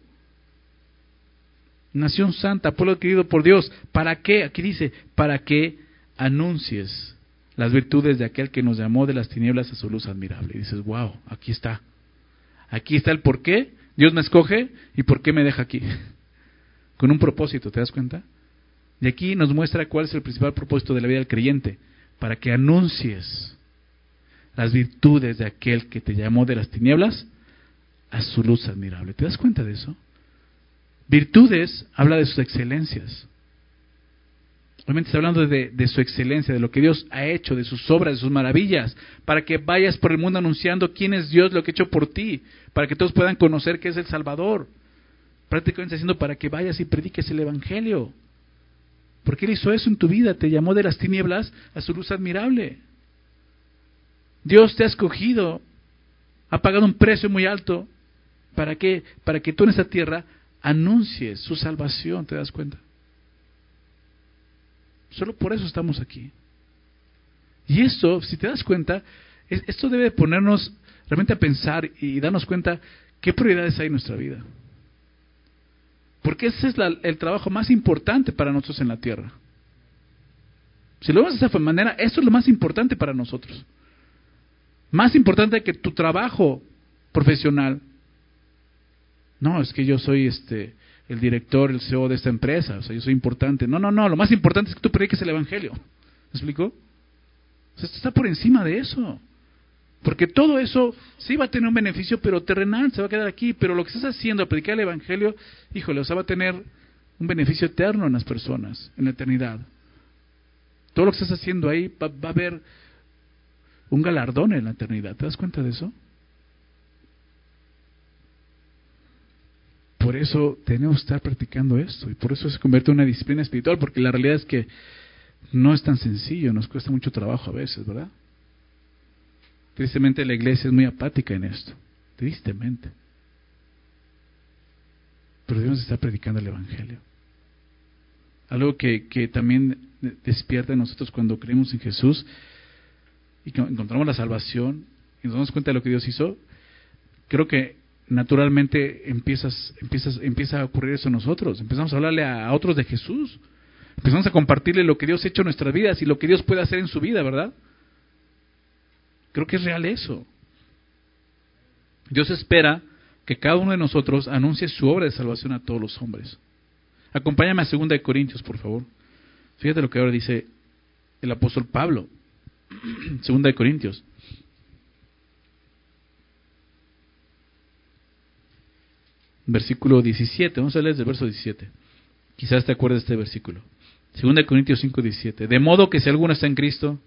nación santa, pueblo adquirido por Dios. ¿Para qué? Aquí dice, para que anuncies las virtudes de aquel que nos llamó de las tinieblas a su luz admirable. Y dices, wow, aquí está el por qué Dios me escoge y por qué me deja aquí. Con un propósito, ¿te das cuenta? Y aquí nos muestra cuál es el principal propósito de la vida del creyente, para que anuncies las virtudes de aquel que te llamó de las tinieblas a su luz admirable. ¿Te das cuenta de eso? Virtudes habla de sus excelencias. Obviamente está hablando de su excelencia, de lo que Dios ha hecho, de sus obras, de sus maravillas, para que vayas por el mundo anunciando quién es Dios, lo que ha hecho por ti, para que todos puedan conocer que es el Salvador. Prácticamente diciendo para que vayas y prediques el Evangelio. Porque Él hizo eso en tu vida, te llamó de las tinieblas a su luz admirable. Dios te ha escogido, ha pagado un precio muy alto. ¿Para qué? Para que tú en esta tierra anuncies su salvación, ¿te das cuenta? Solo por eso estamos aquí. Y esto, si te das cuenta, esto debe ponernos realmente a pensar y darnos cuenta qué prioridades hay en nuestra vida. Porque ese es el trabajo más importante para nosotros en la tierra. Si lo vemos de esa manera, esto es lo más importante para nosotros. Más importante que tu trabajo profesional. No, es que yo soy el director, el CEO de esta empresa, o sea, yo soy importante. No, lo más importante es que tú prediques el Evangelio. ¿Me explico? O sea, esto está por encima de eso. Porque todo eso sí va a tener un beneficio, pero terrenal, se va a quedar aquí. Pero lo que estás haciendo, predicar el Evangelio, híjole, o sea, va a tener un beneficio eterno en las personas, en la eternidad. Todo lo que estás haciendo ahí va a haber un galardón en la eternidad. ¿Te das cuenta de eso? Por eso tenemos que estar practicando esto, y por eso se convierte en una disciplina espiritual, porque la realidad es que no es tan sencillo, nos cuesta mucho trabajo a veces, ¿verdad? Tristemente la iglesia es muy apática en esto. tristemente. Pero debemos estar predicando el Evangelio. Algo que también despierta en nosotros cuando creemos en Jesús y que encontramos la salvación y nos damos cuenta de lo que Dios hizo. Creo que naturalmente empieza a ocurrir eso en nosotros. Empezamos a hablarle a otros de Jesús. Empezamos a compartirle lo que Dios ha hecho en nuestras vidas y lo que Dios puede hacer en su vida, ¿verdad? Creo que es real eso. Dios espera que cada uno de nosotros anuncie su obra de salvación a todos los hombres. Acompáñame a 2 de Corintios, por favor. Fíjate lo que ahora dice el apóstol Pablo. 2 de Corintios. Versículo 17. Vamos a leer desde el verso 17. Quizás te acuerdes de este versículo. 2 de Corintios 5, 17. De modo que si alguno está en Cristo,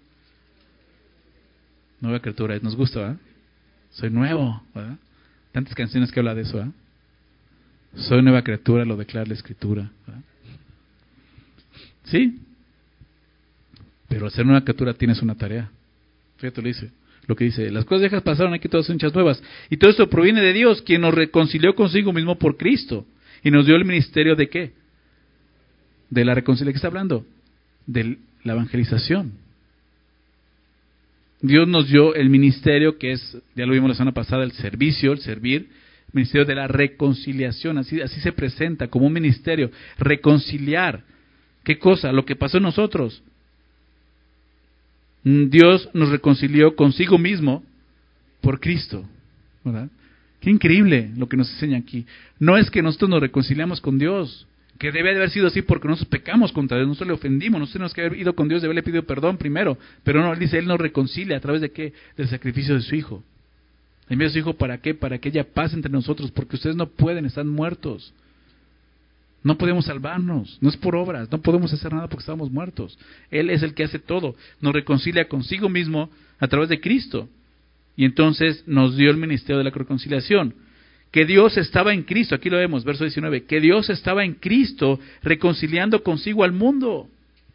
nueva criatura. Nos gusta, ¿verdad? Soy nuevo, ¿verdad? Tantas canciones que habla de eso, ¿verdad? Soy nueva criatura, lo declara la Escritura, ¿verdad? Sí. Pero al ser nueva criatura tienes una tarea. Fíjate lo que dice. Las cosas viejas pasaron, aquí todas son hechas nuevas. Y todo esto proviene de Dios, quien nos reconcilió consigo mismo por Cristo. Y nos dio el ministerio ¿de qué? De la reconciliación. ¿Qué está hablando? De la evangelización. Dios nos dio el ministerio que es, ya lo vimos la semana pasada, el servicio, el servir, el ministerio de la reconciliación, así se presenta como un ministerio, reconciliar. ¿Qué cosa? Lo que pasó en nosotros. Dios nos reconcilió consigo mismo por Cristo, ¿verdad? Qué increíble lo que nos enseña aquí. No es que nosotros nos reconciliamos con Dios, que debe de haber sido así porque nosotros pecamos contra Dios, nosotros le ofendimos, nosotros tenemos que haber ido con Dios, de haberle pedido perdón primero, pero no, él dice, Él nos reconcilia a través de ¿qué? Del sacrificio de su Hijo. Envió a su Hijo ¿para qué? Para que haya paz entre nosotros, porque ustedes no pueden, están muertos. No podemos salvarnos, no es por obras, no podemos hacer nada porque estamos muertos. Él es el que hace todo, nos reconcilia consigo mismo a través de Cristo. Y entonces nos dio el ministerio de la reconciliación. Que Dios estaba en Cristo, aquí lo vemos, verso 19, que Dios estaba en Cristo reconciliando consigo al mundo.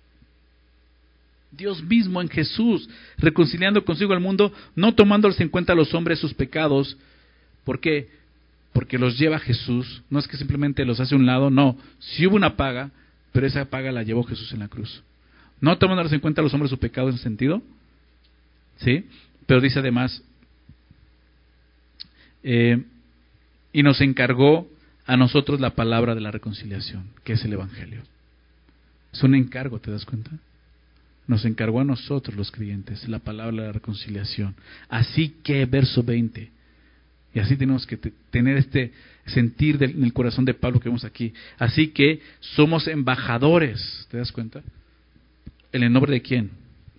Dios mismo en Jesús, reconciliando consigo al mundo, no tomándoles en cuenta a los hombres sus pecados. ¿Por qué? Porque los lleva Jesús, no es que simplemente los hace a un lado, no. Sí hubo una paga, pero esa paga la llevó Jesús en la cruz. No tomándoles en cuenta a los hombres sus pecados en ese sentido, ¿sí? Pero dice además, y nos encargó a nosotros la palabra de la reconciliación, que es el Evangelio. Es un encargo, ¿te das cuenta? Nos encargó a nosotros los creyentes la palabra de la reconciliación. Así que, verso 20, y así tenemos que tener este sentir en el corazón de Pablo que vemos aquí. Así que somos embajadores, ¿te das cuenta? ¿En el nombre de quién?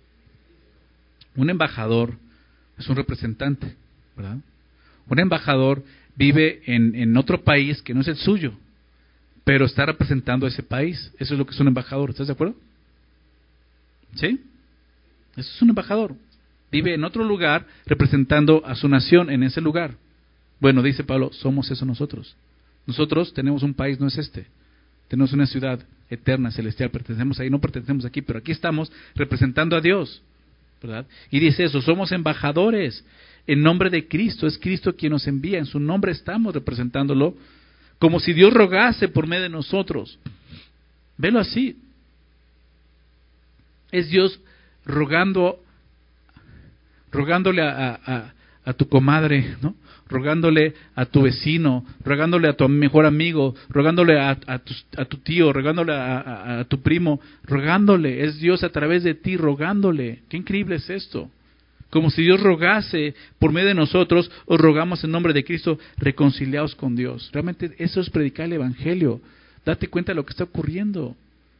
Un embajador es un representante, ¿verdad? Un embajador vive en otro país que no es el suyo, pero está representando a ese país. Eso es lo que es un embajador, ¿estás de acuerdo? ¿Sí? Eso es un embajador. Vive en otro lugar representando a su nación en ese lugar. Bueno, dice Pablo, somos eso nosotros. Nosotros tenemos un país, no es este. Tenemos una ciudad eterna, celestial, pertenecemos ahí, no pertenecemos aquí, pero aquí estamos representando a Dios, ¿verdad? Y dice eso, somos embajadores en nombre de Cristo, es Cristo quien nos envía, en su nombre estamos representándolo, como si Dios rogase por medio de nosotros. Velo así. Es Dios rogándole a tu comadre, ¿no? Rogándole a tu vecino, rogándole a tu mejor amigo, rogándole a tu tío, rogándole a tu primo, rogándole, es Dios a través de ti rogándole. Qué increíble es esto. Como si Dios rogase por medio de nosotros, os rogamos en nombre de Cristo, reconciliaos con Dios. Realmente eso es predicar el Evangelio. Date cuenta de lo que está ocurriendo.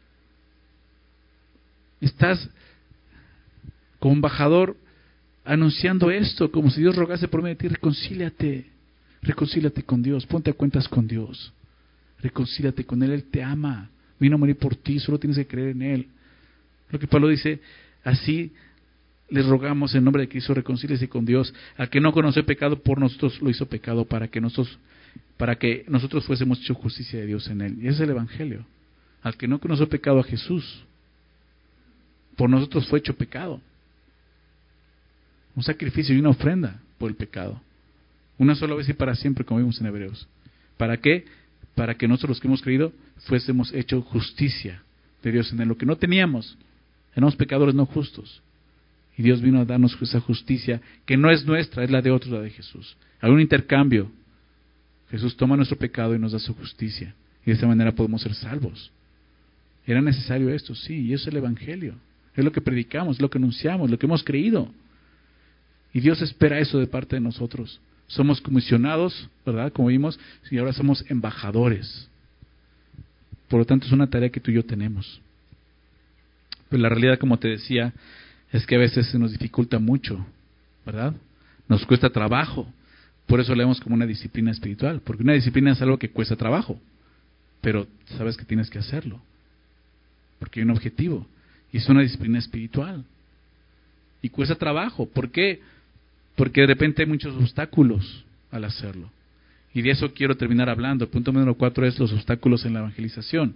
Estás como embajador anunciando esto, como si Dios rogase por medio de ti, reconcíliate con Dios, ponte a cuentas con Dios, reconcíliate con Él, Él te ama, vino a morir por ti, solo tienes que creer en Él. Lo que Pablo dice, así les rogamos en nombre de Cristo, reconcíliese con Dios, al que no conoce pecado, por nosotros lo hizo pecado, para que nosotros fuésemos hecho justicia de Dios en Él. Y ese es el Evangelio. Al que no conoció pecado, a Jesús, por nosotros fue hecho pecado. Un sacrificio y una ofrenda por el pecado. Una sola vez y para siempre, como vimos en Hebreos. ¿Para qué? Para que nosotros los que hemos creído fuésemos hecho justicia de Dios en él. Lo que no teníamos, éramos pecadores no justos. Y Dios vino a darnos esa justicia que no es nuestra, es la de otros, la de Jesús. Hay un intercambio. Jesús toma nuestro pecado y nos da su justicia. Y de esta manera podemos ser salvos. ¿Era necesario esto? Sí, y eso es el Evangelio. Es lo que predicamos, es lo que anunciamos, lo que hemos creído. Y Dios espera eso de parte de nosotros. Somos comisionados, ¿verdad? Como vimos, y ahora somos embajadores. Por lo tanto, es una tarea que tú y yo tenemos. Pero la realidad, como te decía, es que a veces se nos dificulta mucho, ¿verdad? Nos cuesta trabajo. Por eso lo vemos como una disciplina espiritual. Porque una disciplina es algo que cuesta trabajo. Pero sabes que tienes que hacerlo. Porque hay un objetivo. Y es una disciplina espiritual. Y cuesta trabajo. ¿Por qué? Porque de repente hay muchos obstáculos al hacerlo. Y de eso quiero terminar hablando. El punto número 4 es los obstáculos en la evangelización.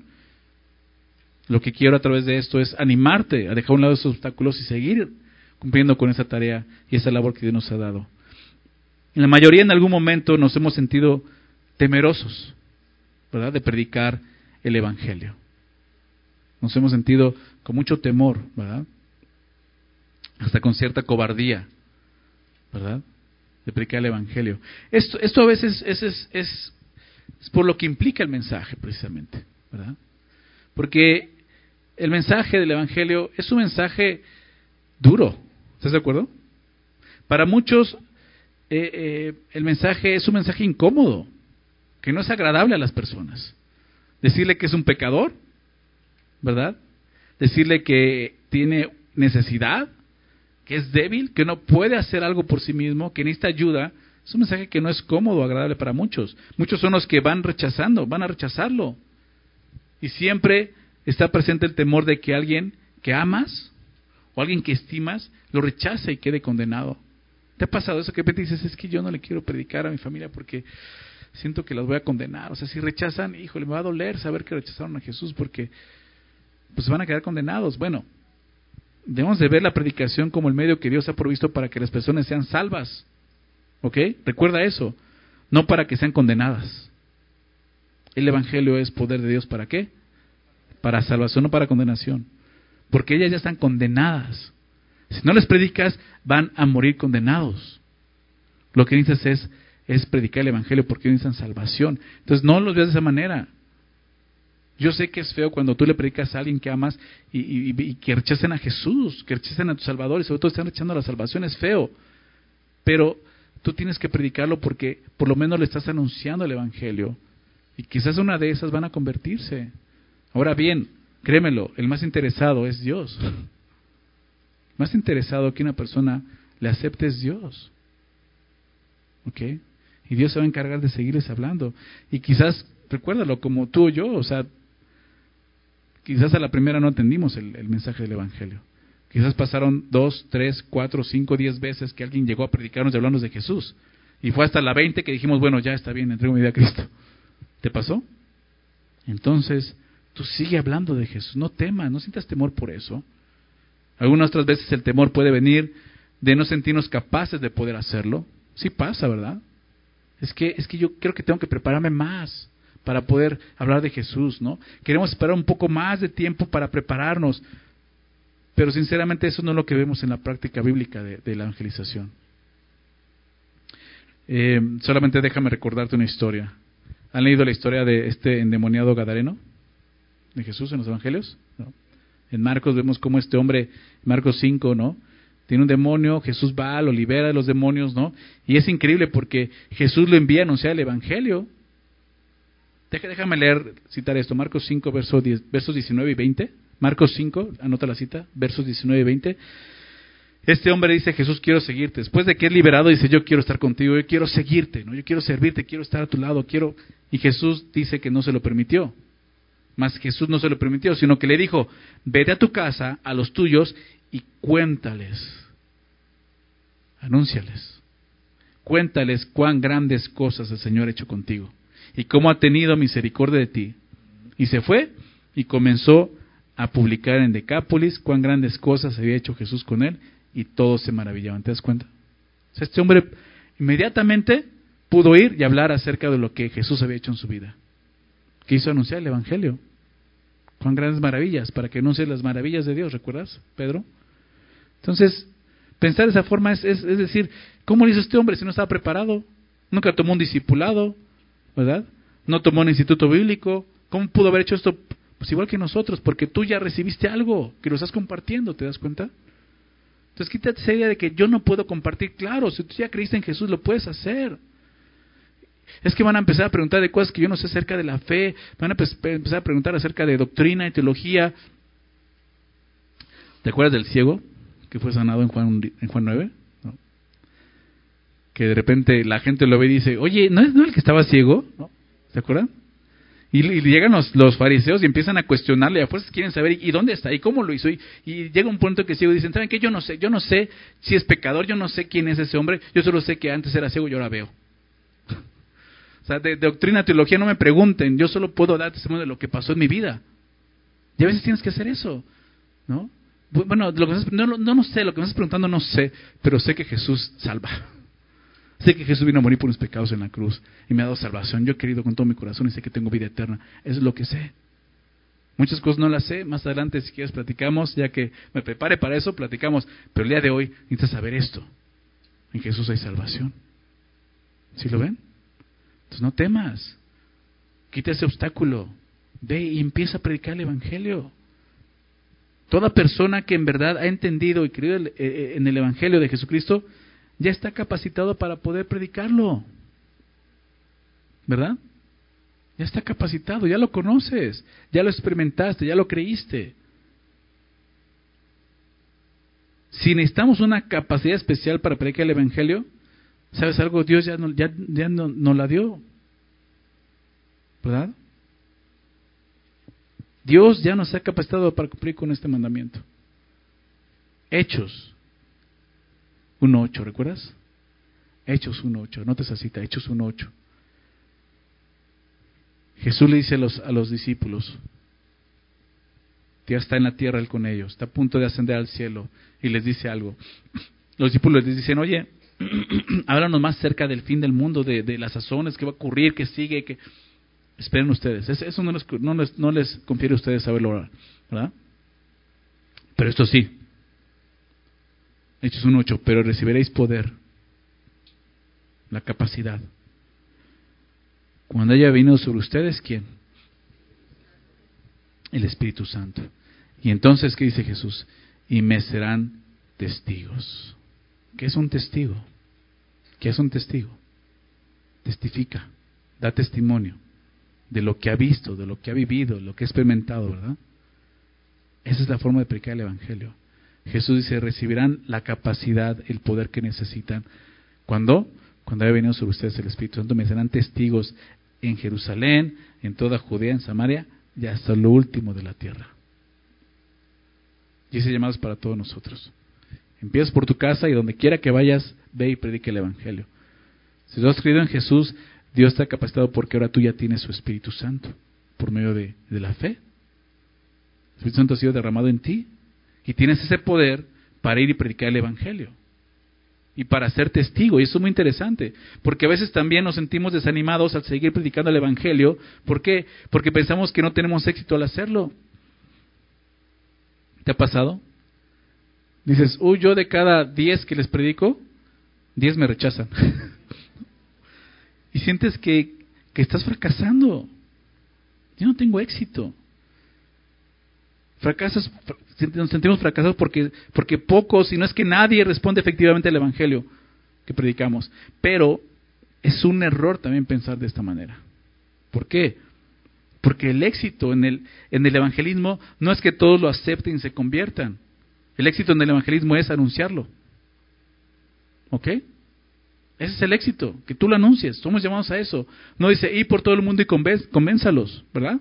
Lo que quiero a través de esto es animarte a dejar a un lado esos obstáculos y seguir cumpliendo con esa tarea y esa labor que Dios nos ha dado. En la mayoría en algún momento nos hemos sentido temerosos, ¿verdad?, de predicar el Evangelio. Nos hemos sentido con mucho temor, ¿verdad? Hasta con cierta cobardía, ¿verdad?, de predicar el Evangelio. Esto a veces es por lo que implica el mensaje, precisamente, ¿verdad? Porque el mensaje del Evangelio es un mensaje duro. ¿Estás de acuerdo? Para muchos el mensaje es un mensaje incómodo, que no es agradable a las personas. Decirle que es un pecador, ¿verdad? Decirle que tiene necesidad, que es débil, que no puede hacer algo por sí mismo, que necesita ayuda, es un mensaje que no es cómodo o agradable para muchos. Muchos son los que van a rechazarlo. Y siempre está presente el temor de que alguien que amas o alguien que estimas lo rechace y quede condenado. ¿Te ha pasado eso que de repente dices, es que yo no le quiero predicar a mi familia porque siento que las voy a condenar? O sea, si rechazan, híjole, me va a doler saber que rechazaron a Jesús porque pues van a quedar condenados. Bueno, debemos de ver la predicación como el medio que Dios ha provisto para que las personas sean salvas. ¿Ok? Recuerda eso. No para que sean condenadas. El Evangelio es poder de Dios, ¿para qué? Para salvación, no para condenación. Porque ellas ya están condenadas. Si no les predicas, van a morir condenados. Lo que necesitas es predicar el Evangelio porque necesitan salvación. Entonces no los veas de esa manera. Yo sé que es feo cuando tú le predicas a alguien que amas y que rechacen a Jesús, que rechacen a tu Salvador y sobre todo están rechazando la salvación, es feo. Pero tú tienes que predicarlo porque por lo menos le estás anunciando el Evangelio. Y quizás una de esas van a convertirse. Ahora bien, créemelo, el más interesado es Dios. Más interesado que una persona le acepte es Dios. ¿Ok? Y Dios se va a encargar de seguirles hablando. Y quizás, recuérdalo, como tú o yo, o sea, quizás a la primera no entendimos el mensaje del Evangelio. Quizás pasaron 2, 3, 4, 5, 10 veces que alguien llegó a predicarnos y hablarnos de Jesús. Y fue hasta la 20 que dijimos, bueno, ya está bien, entrego mi vida a Cristo. ¿Te pasó? Entonces, tú sigue hablando de Jesús, no temas, no sientas temor por eso. Algunas otras veces el temor puede venir de no sentirnos capaces de poder hacerlo. Sí pasa, ¿verdad? Es que yo creo que tengo que prepararme más para poder hablar de Jesús, ¿no? Queremos esperar un poco más de tiempo para prepararnos, pero sinceramente eso no es lo que vemos en la práctica bíblica de la evangelización. Solamente déjame recordarte una historia. ¿Han leído la historia de este endemoniado gadareno de Jesús en los evangelios? ¿No? En Marcos vemos cómo este hombre, Marcos 5, ¿no?, tiene un demonio, Jesús va, lo libera de los demonios, ¿no? Y es increíble porque Jesús lo envía a anunciar el Evangelio. Déjame citar esto, Marcos 5, versos 19 y 20. Marcos 5, anota la cita, versos 19 y 20. Este hombre dice, Jesús, quiero seguirte. Después de que es liberado, dice, yo quiero estar contigo, yo quiero seguirte, ¿no? Yo quiero servirte, quiero estar a tu lado, quiero... Y Jesús dice que no se lo permitió. Mas Jesús no se lo permitió, sino que le dijo, vete a tu casa, a los tuyos, y cuéntales, anúnciales, cuéntales cuán grandes cosas el Señor ha hecho contigo, y cómo ha tenido misericordia de ti. Y se fue, y comenzó a publicar en Decápolis cuán grandes cosas había hecho Jesús con él, y todos se maravillaban. ¿Te das cuenta? O sea, este hombre inmediatamente pudo ir y hablar acerca de lo que Jesús había hecho en su vida. Quiso anunciar el Evangelio. Con grandes maravillas, para que anuncie las maravillas de Dios, ¿recuerdas, Pedro? Entonces, pensar de esa forma es decir, ¿cómo lo hizo este hombre si no estaba preparado? Nunca tomó un discipulado, ¿verdad? No tomó un instituto bíblico. ¿Cómo pudo haber hecho esto? Pues igual que nosotros, porque tú ya recibiste algo que lo estás compartiendo, ¿te das cuenta? Entonces quítate esa idea de que yo no puedo compartir. Claro, si tú ya creíste en Jesús, lo puedes hacer. Es que van a empezar a preguntar de cosas que yo no sé acerca de la fe, van a empezar a preguntar acerca de doctrina y teología. ¿Te acuerdas del ciego que fue sanado en Juan 9? ¿No? Que de repente la gente lo ve y dice, oye, ¿no es el que estaba ciego? ¿No? ¿Se acuerdan? Y llegan los fariseos y empiezan a cuestionarle, a fuerzas quieren saber, ¿y dónde está? ¿Y cómo lo hizo? Y llega un punto que ciego y dicen, ¿saben qué? Yo no sé si es pecador, yo no sé quién es ese hombre, yo solo sé que antes era ciego y ahora veo. O sea, de doctrina, teología no me pregunten, yo solo puedo dar testimonio de lo que pasó en mi vida. Y a veces tienes que hacer eso, ¿no? Bueno, no sé, lo que me estás preguntando no sé, pero sé que Jesús salva. Sé que Jesús vino a morir por mis pecados en la cruz y me ha dado salvación. Yo he querido con todo mi corazón y sé que tengo vida eterna. Eso es lo que sé. Muchas cosas no las sé. Más adelante, si quieres, platicamos. Ya que me prepare para eso, platicamos. Pero el día de hoy necesitas saber esto. En Jesús hay salvación. ¿Sí lo ven? Entonces no temas. Quita ese obstáculo. Ve y empieza a predicar el Evangelio. Toda persona que en verdad ha entendido y creído en el Evangelio de Jesucristo ya está capacitado para poder predicarlo. ¿Verdad? Ya está capacitado, ya lo conoces, ya lo experimentaste, ya lo creíste. Si necesitamos una capacidad especial para predicar el Evangelio, ¿sabes algo? Dios ya no la dio. ¿Verdad? Dios ya nos ha capacitado para cumplir con este mandamiento. Hechos 1.8, ¿recuerdas? Hechos 1.8, anota esa cita, Hechos 1.8. Jesús le dice a los discípulos, ya está en la tierra Él con ellos, está a punto de ascender al cielo, y les dice algo. Los discípulos les dicen, oye, háblanos más cerca del fin del mundo, de las sazones, qué va a ocurrir, qué sigue, que esperen ustedes. Eso no les confiere a ustedes saberlo, ¿verdad? Pero esto sí, Hechos 1.8, pero recibiréis poder, la capacidad. Cuando haya venido sobre ustedes, ¿quién? El Espíritu Santo. Y entonces, ¿qué dice Jesús? Y me serán testigos. ¿Qué es un testigo? ¿Qué es un testigo? Testifica, da testimonio de lo que ha visto, de lo que ha vivido, de lo que ha experimentado, ¿verdad? Esa es la forma de predicar el Evangelio. Jesús dice, recibirán la capacidad, el poder que necesitan. ¿Cuándo? Cuando haya venido sobre ustedes el Espíritu Santo, me serán testigos en Jerusalén, en toda Judea, en Samaria, y hasta lo último de la tierra. Y ese llamado es para todos nosotros. Empiezas por tu casa y donde quiera que vayas, ve y predica el Evangelio. Si tú has creído en Jesús, Dios está capacitado porque ahora tú ya tienes su Espíritu Santo, por medio de la fe. El Espíritu Santo ha sido derramado en ti y tienes ese poder para ir y predicar el Evangelio. Y para ser testigo, y eso es muy interesante, porque a veces también nos sentimos desanimados al seguir predicando el Evangelio. ¿Por qué? Porque pensamos que no tenemos éxito al hacerlo. ¿Te ha pasado? Dices, yo de cada 10 que les predico, 10 me rechazan. Y sientes que estás fracasando. Yo no tengo éxito. Nos sentimos fracasados porque pocos, si no es que nadie responde efectivamente al Evangelio que predicamos. Pero es un error también pensar de esta manera. ¿Por qué? Porque el éxito en el evangelismo no es que todos lo acepten y se conviertan. El éxito en el evangelismo es anunciarlo. ¿Ok? Ese es el éxito, que tú lo anuncies. Somos llamados a eso. No dice, ir por todo el mundo y convénzalos, ¿verdad?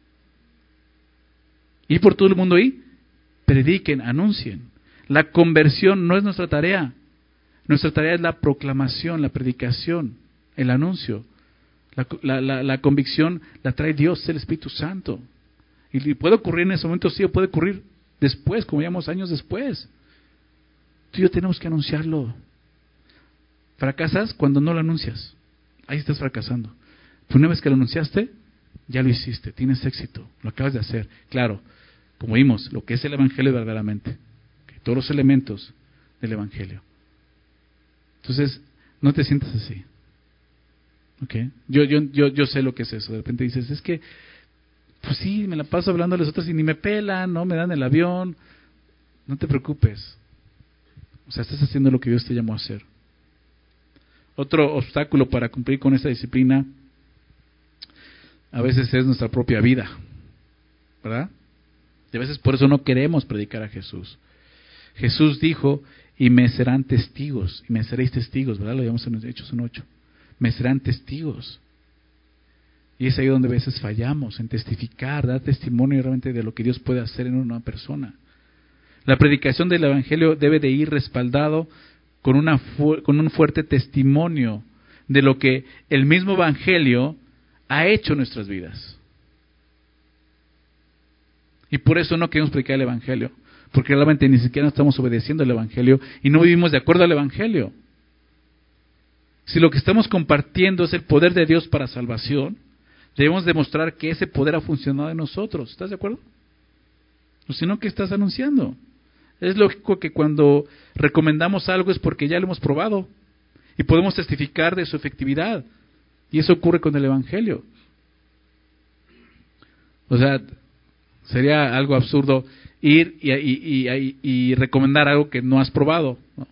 Ir por todo el mundo y prediquen, anuncien. La conversión no es nuestra tarea. Nuestra tarea es la proclamación, la predicación, el anuncio. La convicción la trae Dios, es el Espíritu Santo. Y puede ocurrir en ese momento, sí, o puede ocurrir después, como llamamos años después. Tú y yo tenemos que anunciarlo. Fracasas cuando no lo anuncias. ahí estás fracasando. Pero una vez que lo anunciaste, ya lo hiciste, tienes éxito, lo acabas de hacer. Claro, como vimos, lo que es el Evangelio verdaderamente, todos los elementos del Evangelio. Entonces, no te sientas así. ¿Okay? Yo sé lo que es eso. De repente dices, es que, pues sí, me la paso hablando a los otros y ni me pelan, no me dan el avión. No te preocupes. O sea, estás haciendo lo que Dios te llamó a hacer. Otro obstáculo para cumplir con esta disciplina a veces es nuestra propia vida, ¿verdad? Y a veces por eso no queremos predicar a Jesús. Jesús dijo, y me serán testigos, y me seréis testigos, ¿verdad? Lo llevamos en Hechos 1:8. Me serán testigos. Y es ahí donde a veces fallamos, en testificar, dar testimonio realmente de lo que Dios puede hacer en una persona. La predicación del Evangelio debe de ir respaldado con un fuerte testimonio de lo que el mismo Evangelio ha hecho en nuestras vidas. Y por eso no queremos predicar el Evangelio, porque realmente ni siquiera estamos obedeciendo el Evangelio y no vivimos de acuerdo al Evangelio. Si lo que estamos compartiendo es el poder de Dios para salvación, debemos demostrar que ese poder ha funcionado en nosotros. ¿Estás de acuerdo? O si no, ¿qué estás anunciando? Es lógico que cuando recomendamos algo es porque ya lo hemos probado y podemos testificar de su efectividad. Y eso ocurre con el Evangelio. O sea, sería algo absurdo ir y recomendar algo que no has probado, ¿no?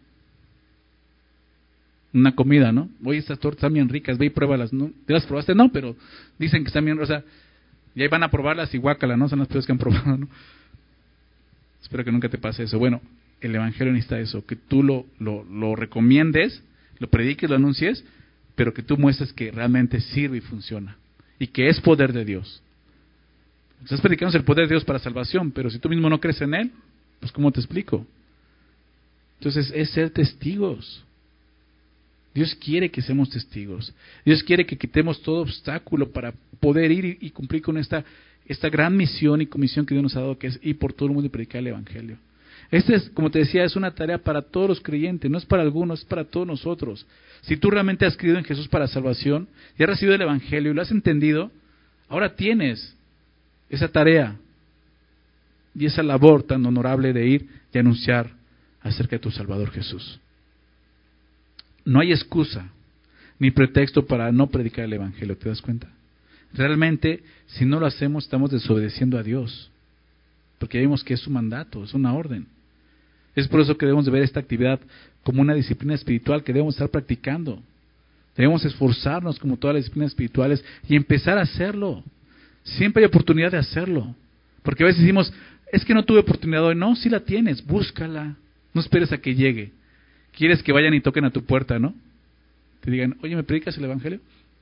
Una comida, ¿no? Oye, estas tortas están bien ricas, ve y pruébalas, ¿no? ¿Te las probaste? No, pero dicen que están bien, o sea, y ahí van a probarlas y guácala, ¿no? Son las peores que han probado, ¿no? Espero que nunca te pase eso. Bueno, el Evangelio necesita eso, que tú lo recomiendes, lo prediques, lo anuncies, pero que tú muestres que realmente sirve y funciona, y que es poder de Dios. Estás predicando el poder de Dios para salvación, pero si tú mismo no crees en Él, pues ¿cómo te explico? Entonces es ser testigos. Dios quiere que seamos testigos. Dios quiere que quitemos todo obstáculo para poder ir y cumplir con esta gran misión y comisión que Dios nos ha dado, que es ir por todo el mundo y predicar el Evangelio. Esta es, como te decía, es una tarea para todos los creyentes, no es para algunos, es para todos nosotros. Si tú realmente has creído en Jesús para salvación y has recibido el Evangelio y lo has entendido, ahora tienes esa tarea y esa labor tan honorable de ir y anunciar acerca de tu Salvador Jesús. No hay excusa ni pretexto para no predicar el Evangelio, ¿te das cuenta? Realmente, si no lo hacemos, estamos desobedeciendo a Dios, porque vimos que es su mandato, es una orden. Es por eso que debemos de ver esta actividad como una disciplina espiritual que debemos estar practicando. Debemos esforzarnos como todas las disciplinas espirituales y empezar a hacerlo. Siempre hay oportunidad de hacerlo, porque a veces decimos, es que no tuve oportunidad hoy. No, sí la tienes, búscala, no esperes a que llegue. ¿Quieres que vayan y toquen a tu puerta, no? Te digan, oye, ¿me predicas el Evangelio?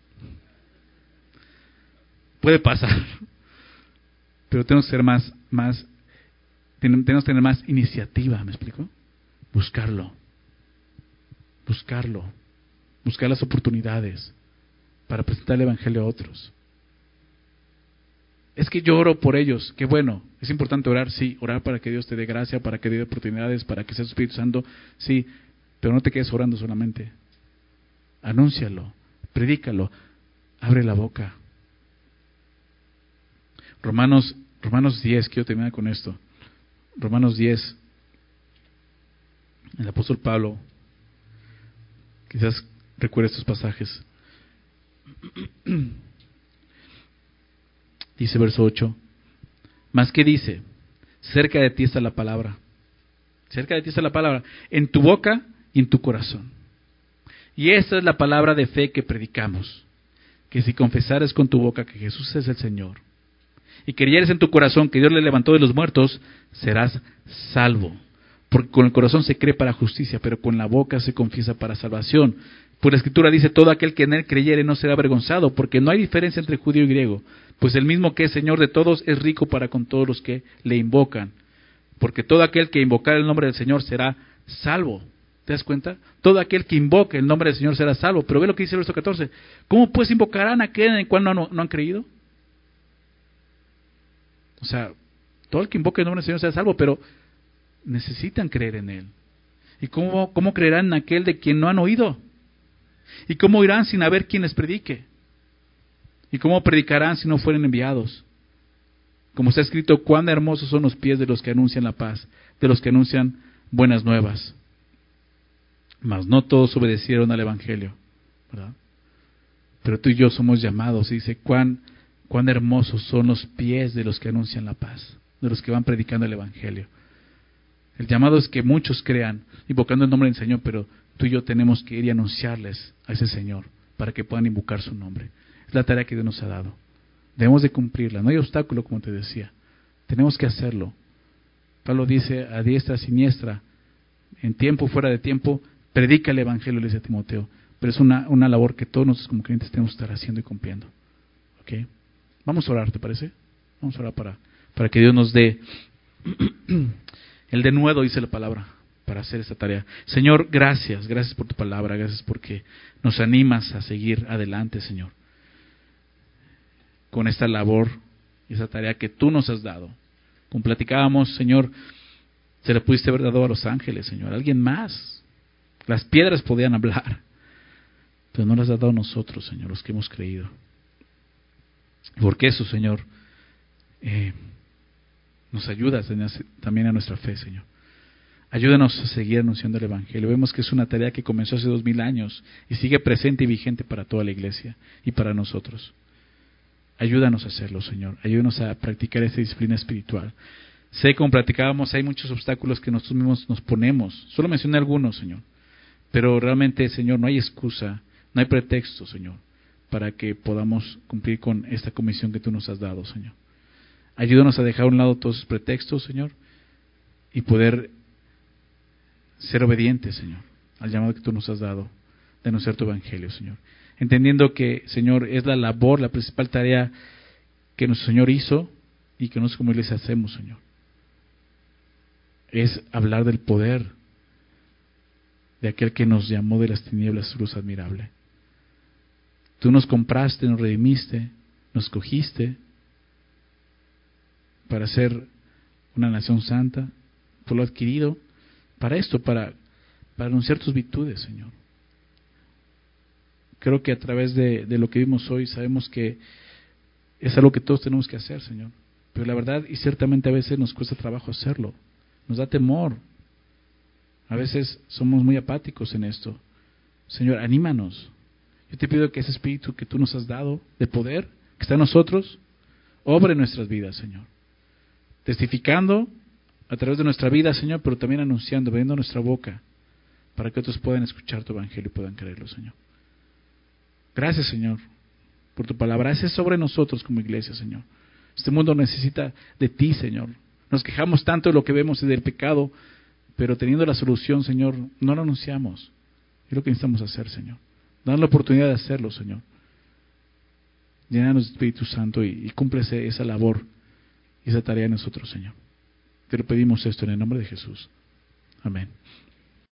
Puede pasar, pero tenemos que ser tenemos que tener más iniciativa, ¿me explico? Buscar las oportunidades para presentar el Evangelio a otros. Es que yo oro por ellos, qué bueno, es importante orar, sí, orar para que Dios te dé gracia, para que te dé oportunidades, para que sea su Espíritu Santo, sí, pero no te quedes orando solamente. Anúncialo, predícalo, abre la boca. Romanos 10, quiero terminar con esto. Romanos 10, el apóstol Pablo, quizás recuerde estos pasajes. Dice verso 8, ¿mas qué dice? Cerca de ti está la palabra. Cerca de ti está la palabra, en tu boca y en tu corazón. Y esta es la palabra de fe que predicamos, que si confesares con tu boca que Jesús es el Señor, y creyeres en tu corazón que Dios le levantó de los muertos, serás salvo. Porque con el corazón se cree para justicia, pero con la boca se confiesa para salvación. Pues la Escritura dice, todo aquel que en él creyere no será avergonzado, porque no hay diferencia entre judío y griego, pues el mismo que es Señor de todos es rico para con todos los que le invocan. Porque todo aquel que invocar el nombre del Señor será salvo. ¿Te das cuenta? Todo aquel que invoque el nombre del Señor será salvo. Pero ve lo que dice el verso 14. ¿Cómo pues invocarán a aquel en el cual no han creído? O sea, todo el que invoque el nombre del Señor será salvo, pero necesitan creer en Él. ¿Y cómo creerán en aquel de quien no han oído? ¿Y cómo irán sin haber quien les predique? ¿Y cómo predicarán si no fueren enviados? Como está escrito, cuán hermosos son los pies de los que anuncian la paz, de los que anuncian buenas nuevas. Mas no todos obedecieron al Evangelio, ¿verdad? Pero tú y yo somos llamados, y dice, cuán hermosos son los pies de los que anuncian la paz, de los que van predicando el Evangelio. El llamado es que muchos crean, invocando el nombre del Señor, pero tú y yo tenemos que ir y anunciarles a ese Señor, para que puedan invocar su nombre. Es la tarea que Dios nos ha dado. Debemos de cumplirla, no hay obstáculo, como te decía. Tenemos que hacerlo. Pablo dice, a diestra, a siniestra, en tiempo, fuera de tiempo, predica el Evangelio, le dice a Timoteo. Pero es una labor que todos nosotros como creyentes tenemos que estar haciendo y cumpliendo. ¿Ok? Vamos a orar, ¿te parece? Vamos a orar para que Dios nos dé el denuedo, dice la palabra, para hacer esta tarea. Señor, gracias por tu palabra, gracias porque nos animas a seguir adelante, Señor, con esta labor y esa tarea que tú nos has dado. Como platicábamos, Señor, se le pudiste haber dado a los ángeles, Señor, a alguien más. Las piedras podían hablar, pero no las has dado a nosotros, Señor, los que hemos creído. Porque eso, Señor, nos ayuda también a nuestra fe, Señor. Ayúdanos a seguir anunciando el Evangelio. Vemos que es una tarea que comenzó hace 2000 años y sigue presente y vigente para toda la iglesia y para nosotros. Ayúdanos a hacerlo, Señor. Ayúdanos a practicar esta disciplina espiritual. Sé, como platicábamos, hay muchos obstáculos que nosotros mismos nos ponemos. Solo mencioné algunos, Señor. Pero realmente, Señor, no hay excusa, no hay pretexto, Señor, para que podamos cumplir con esta comisión que tú nos has dado, Señor. Ayúdanos a dejar a un lado todos esos pretextos, Señor, y poder ser obedientes, Señor, al llamado que tú nos has dado de anunciar tu Evangelio, Señor. Entendiendo que, Señor, es la labor, la principal tarea que nuestro Señor hizo y que nosotros como iglesia hacemos, Señor. Es hablar del poder de aquel que nos llamó de las tinieblas a su luz admirable. Tú nos compraste, nos redimiste, nos escogiste para ser una nación santa, por lo adquirido, para esto, para anunciar tus virtudes, Señor. Creo que a través de lo que vimos hoy sabemos que es algo que todos tenemos que hacer, Señor. Pero la verdad, y ciertamente a veces nos cuesta trabajo hacerlo, nos da temor. A veces somos muy apáticos en esto. Señor, anímanos. Yo te pido que ese espíritu que tú nos has dado de poder, que está en nosotros, obre en nuestras vidas, Señor. Testificando a través de nuestra vida, Señor, pero también anunciando, abriendo nuestra boca, para que otros puedan escuchar tu Evangelio y puedan creerlo, Señor. Gracias, Señor, por tu palabra. Gracias sobre nosotros como iglesia, Señor. Este mundo necesita de ti, Señor. Nos quejamos tanto de lo que vemos y del pecado, pero teniendo la solución, Señor, no lo anunciamos. Es lo que necesitamos hacer, Señor. Danos la oportunidad de hacerlo, Señor. Llénanos de Espíritu Santo y cúmplese esa labor y esa tarea en nosotros, Señor. Te lo pedimos esto en el nombre de Jesús. Amén.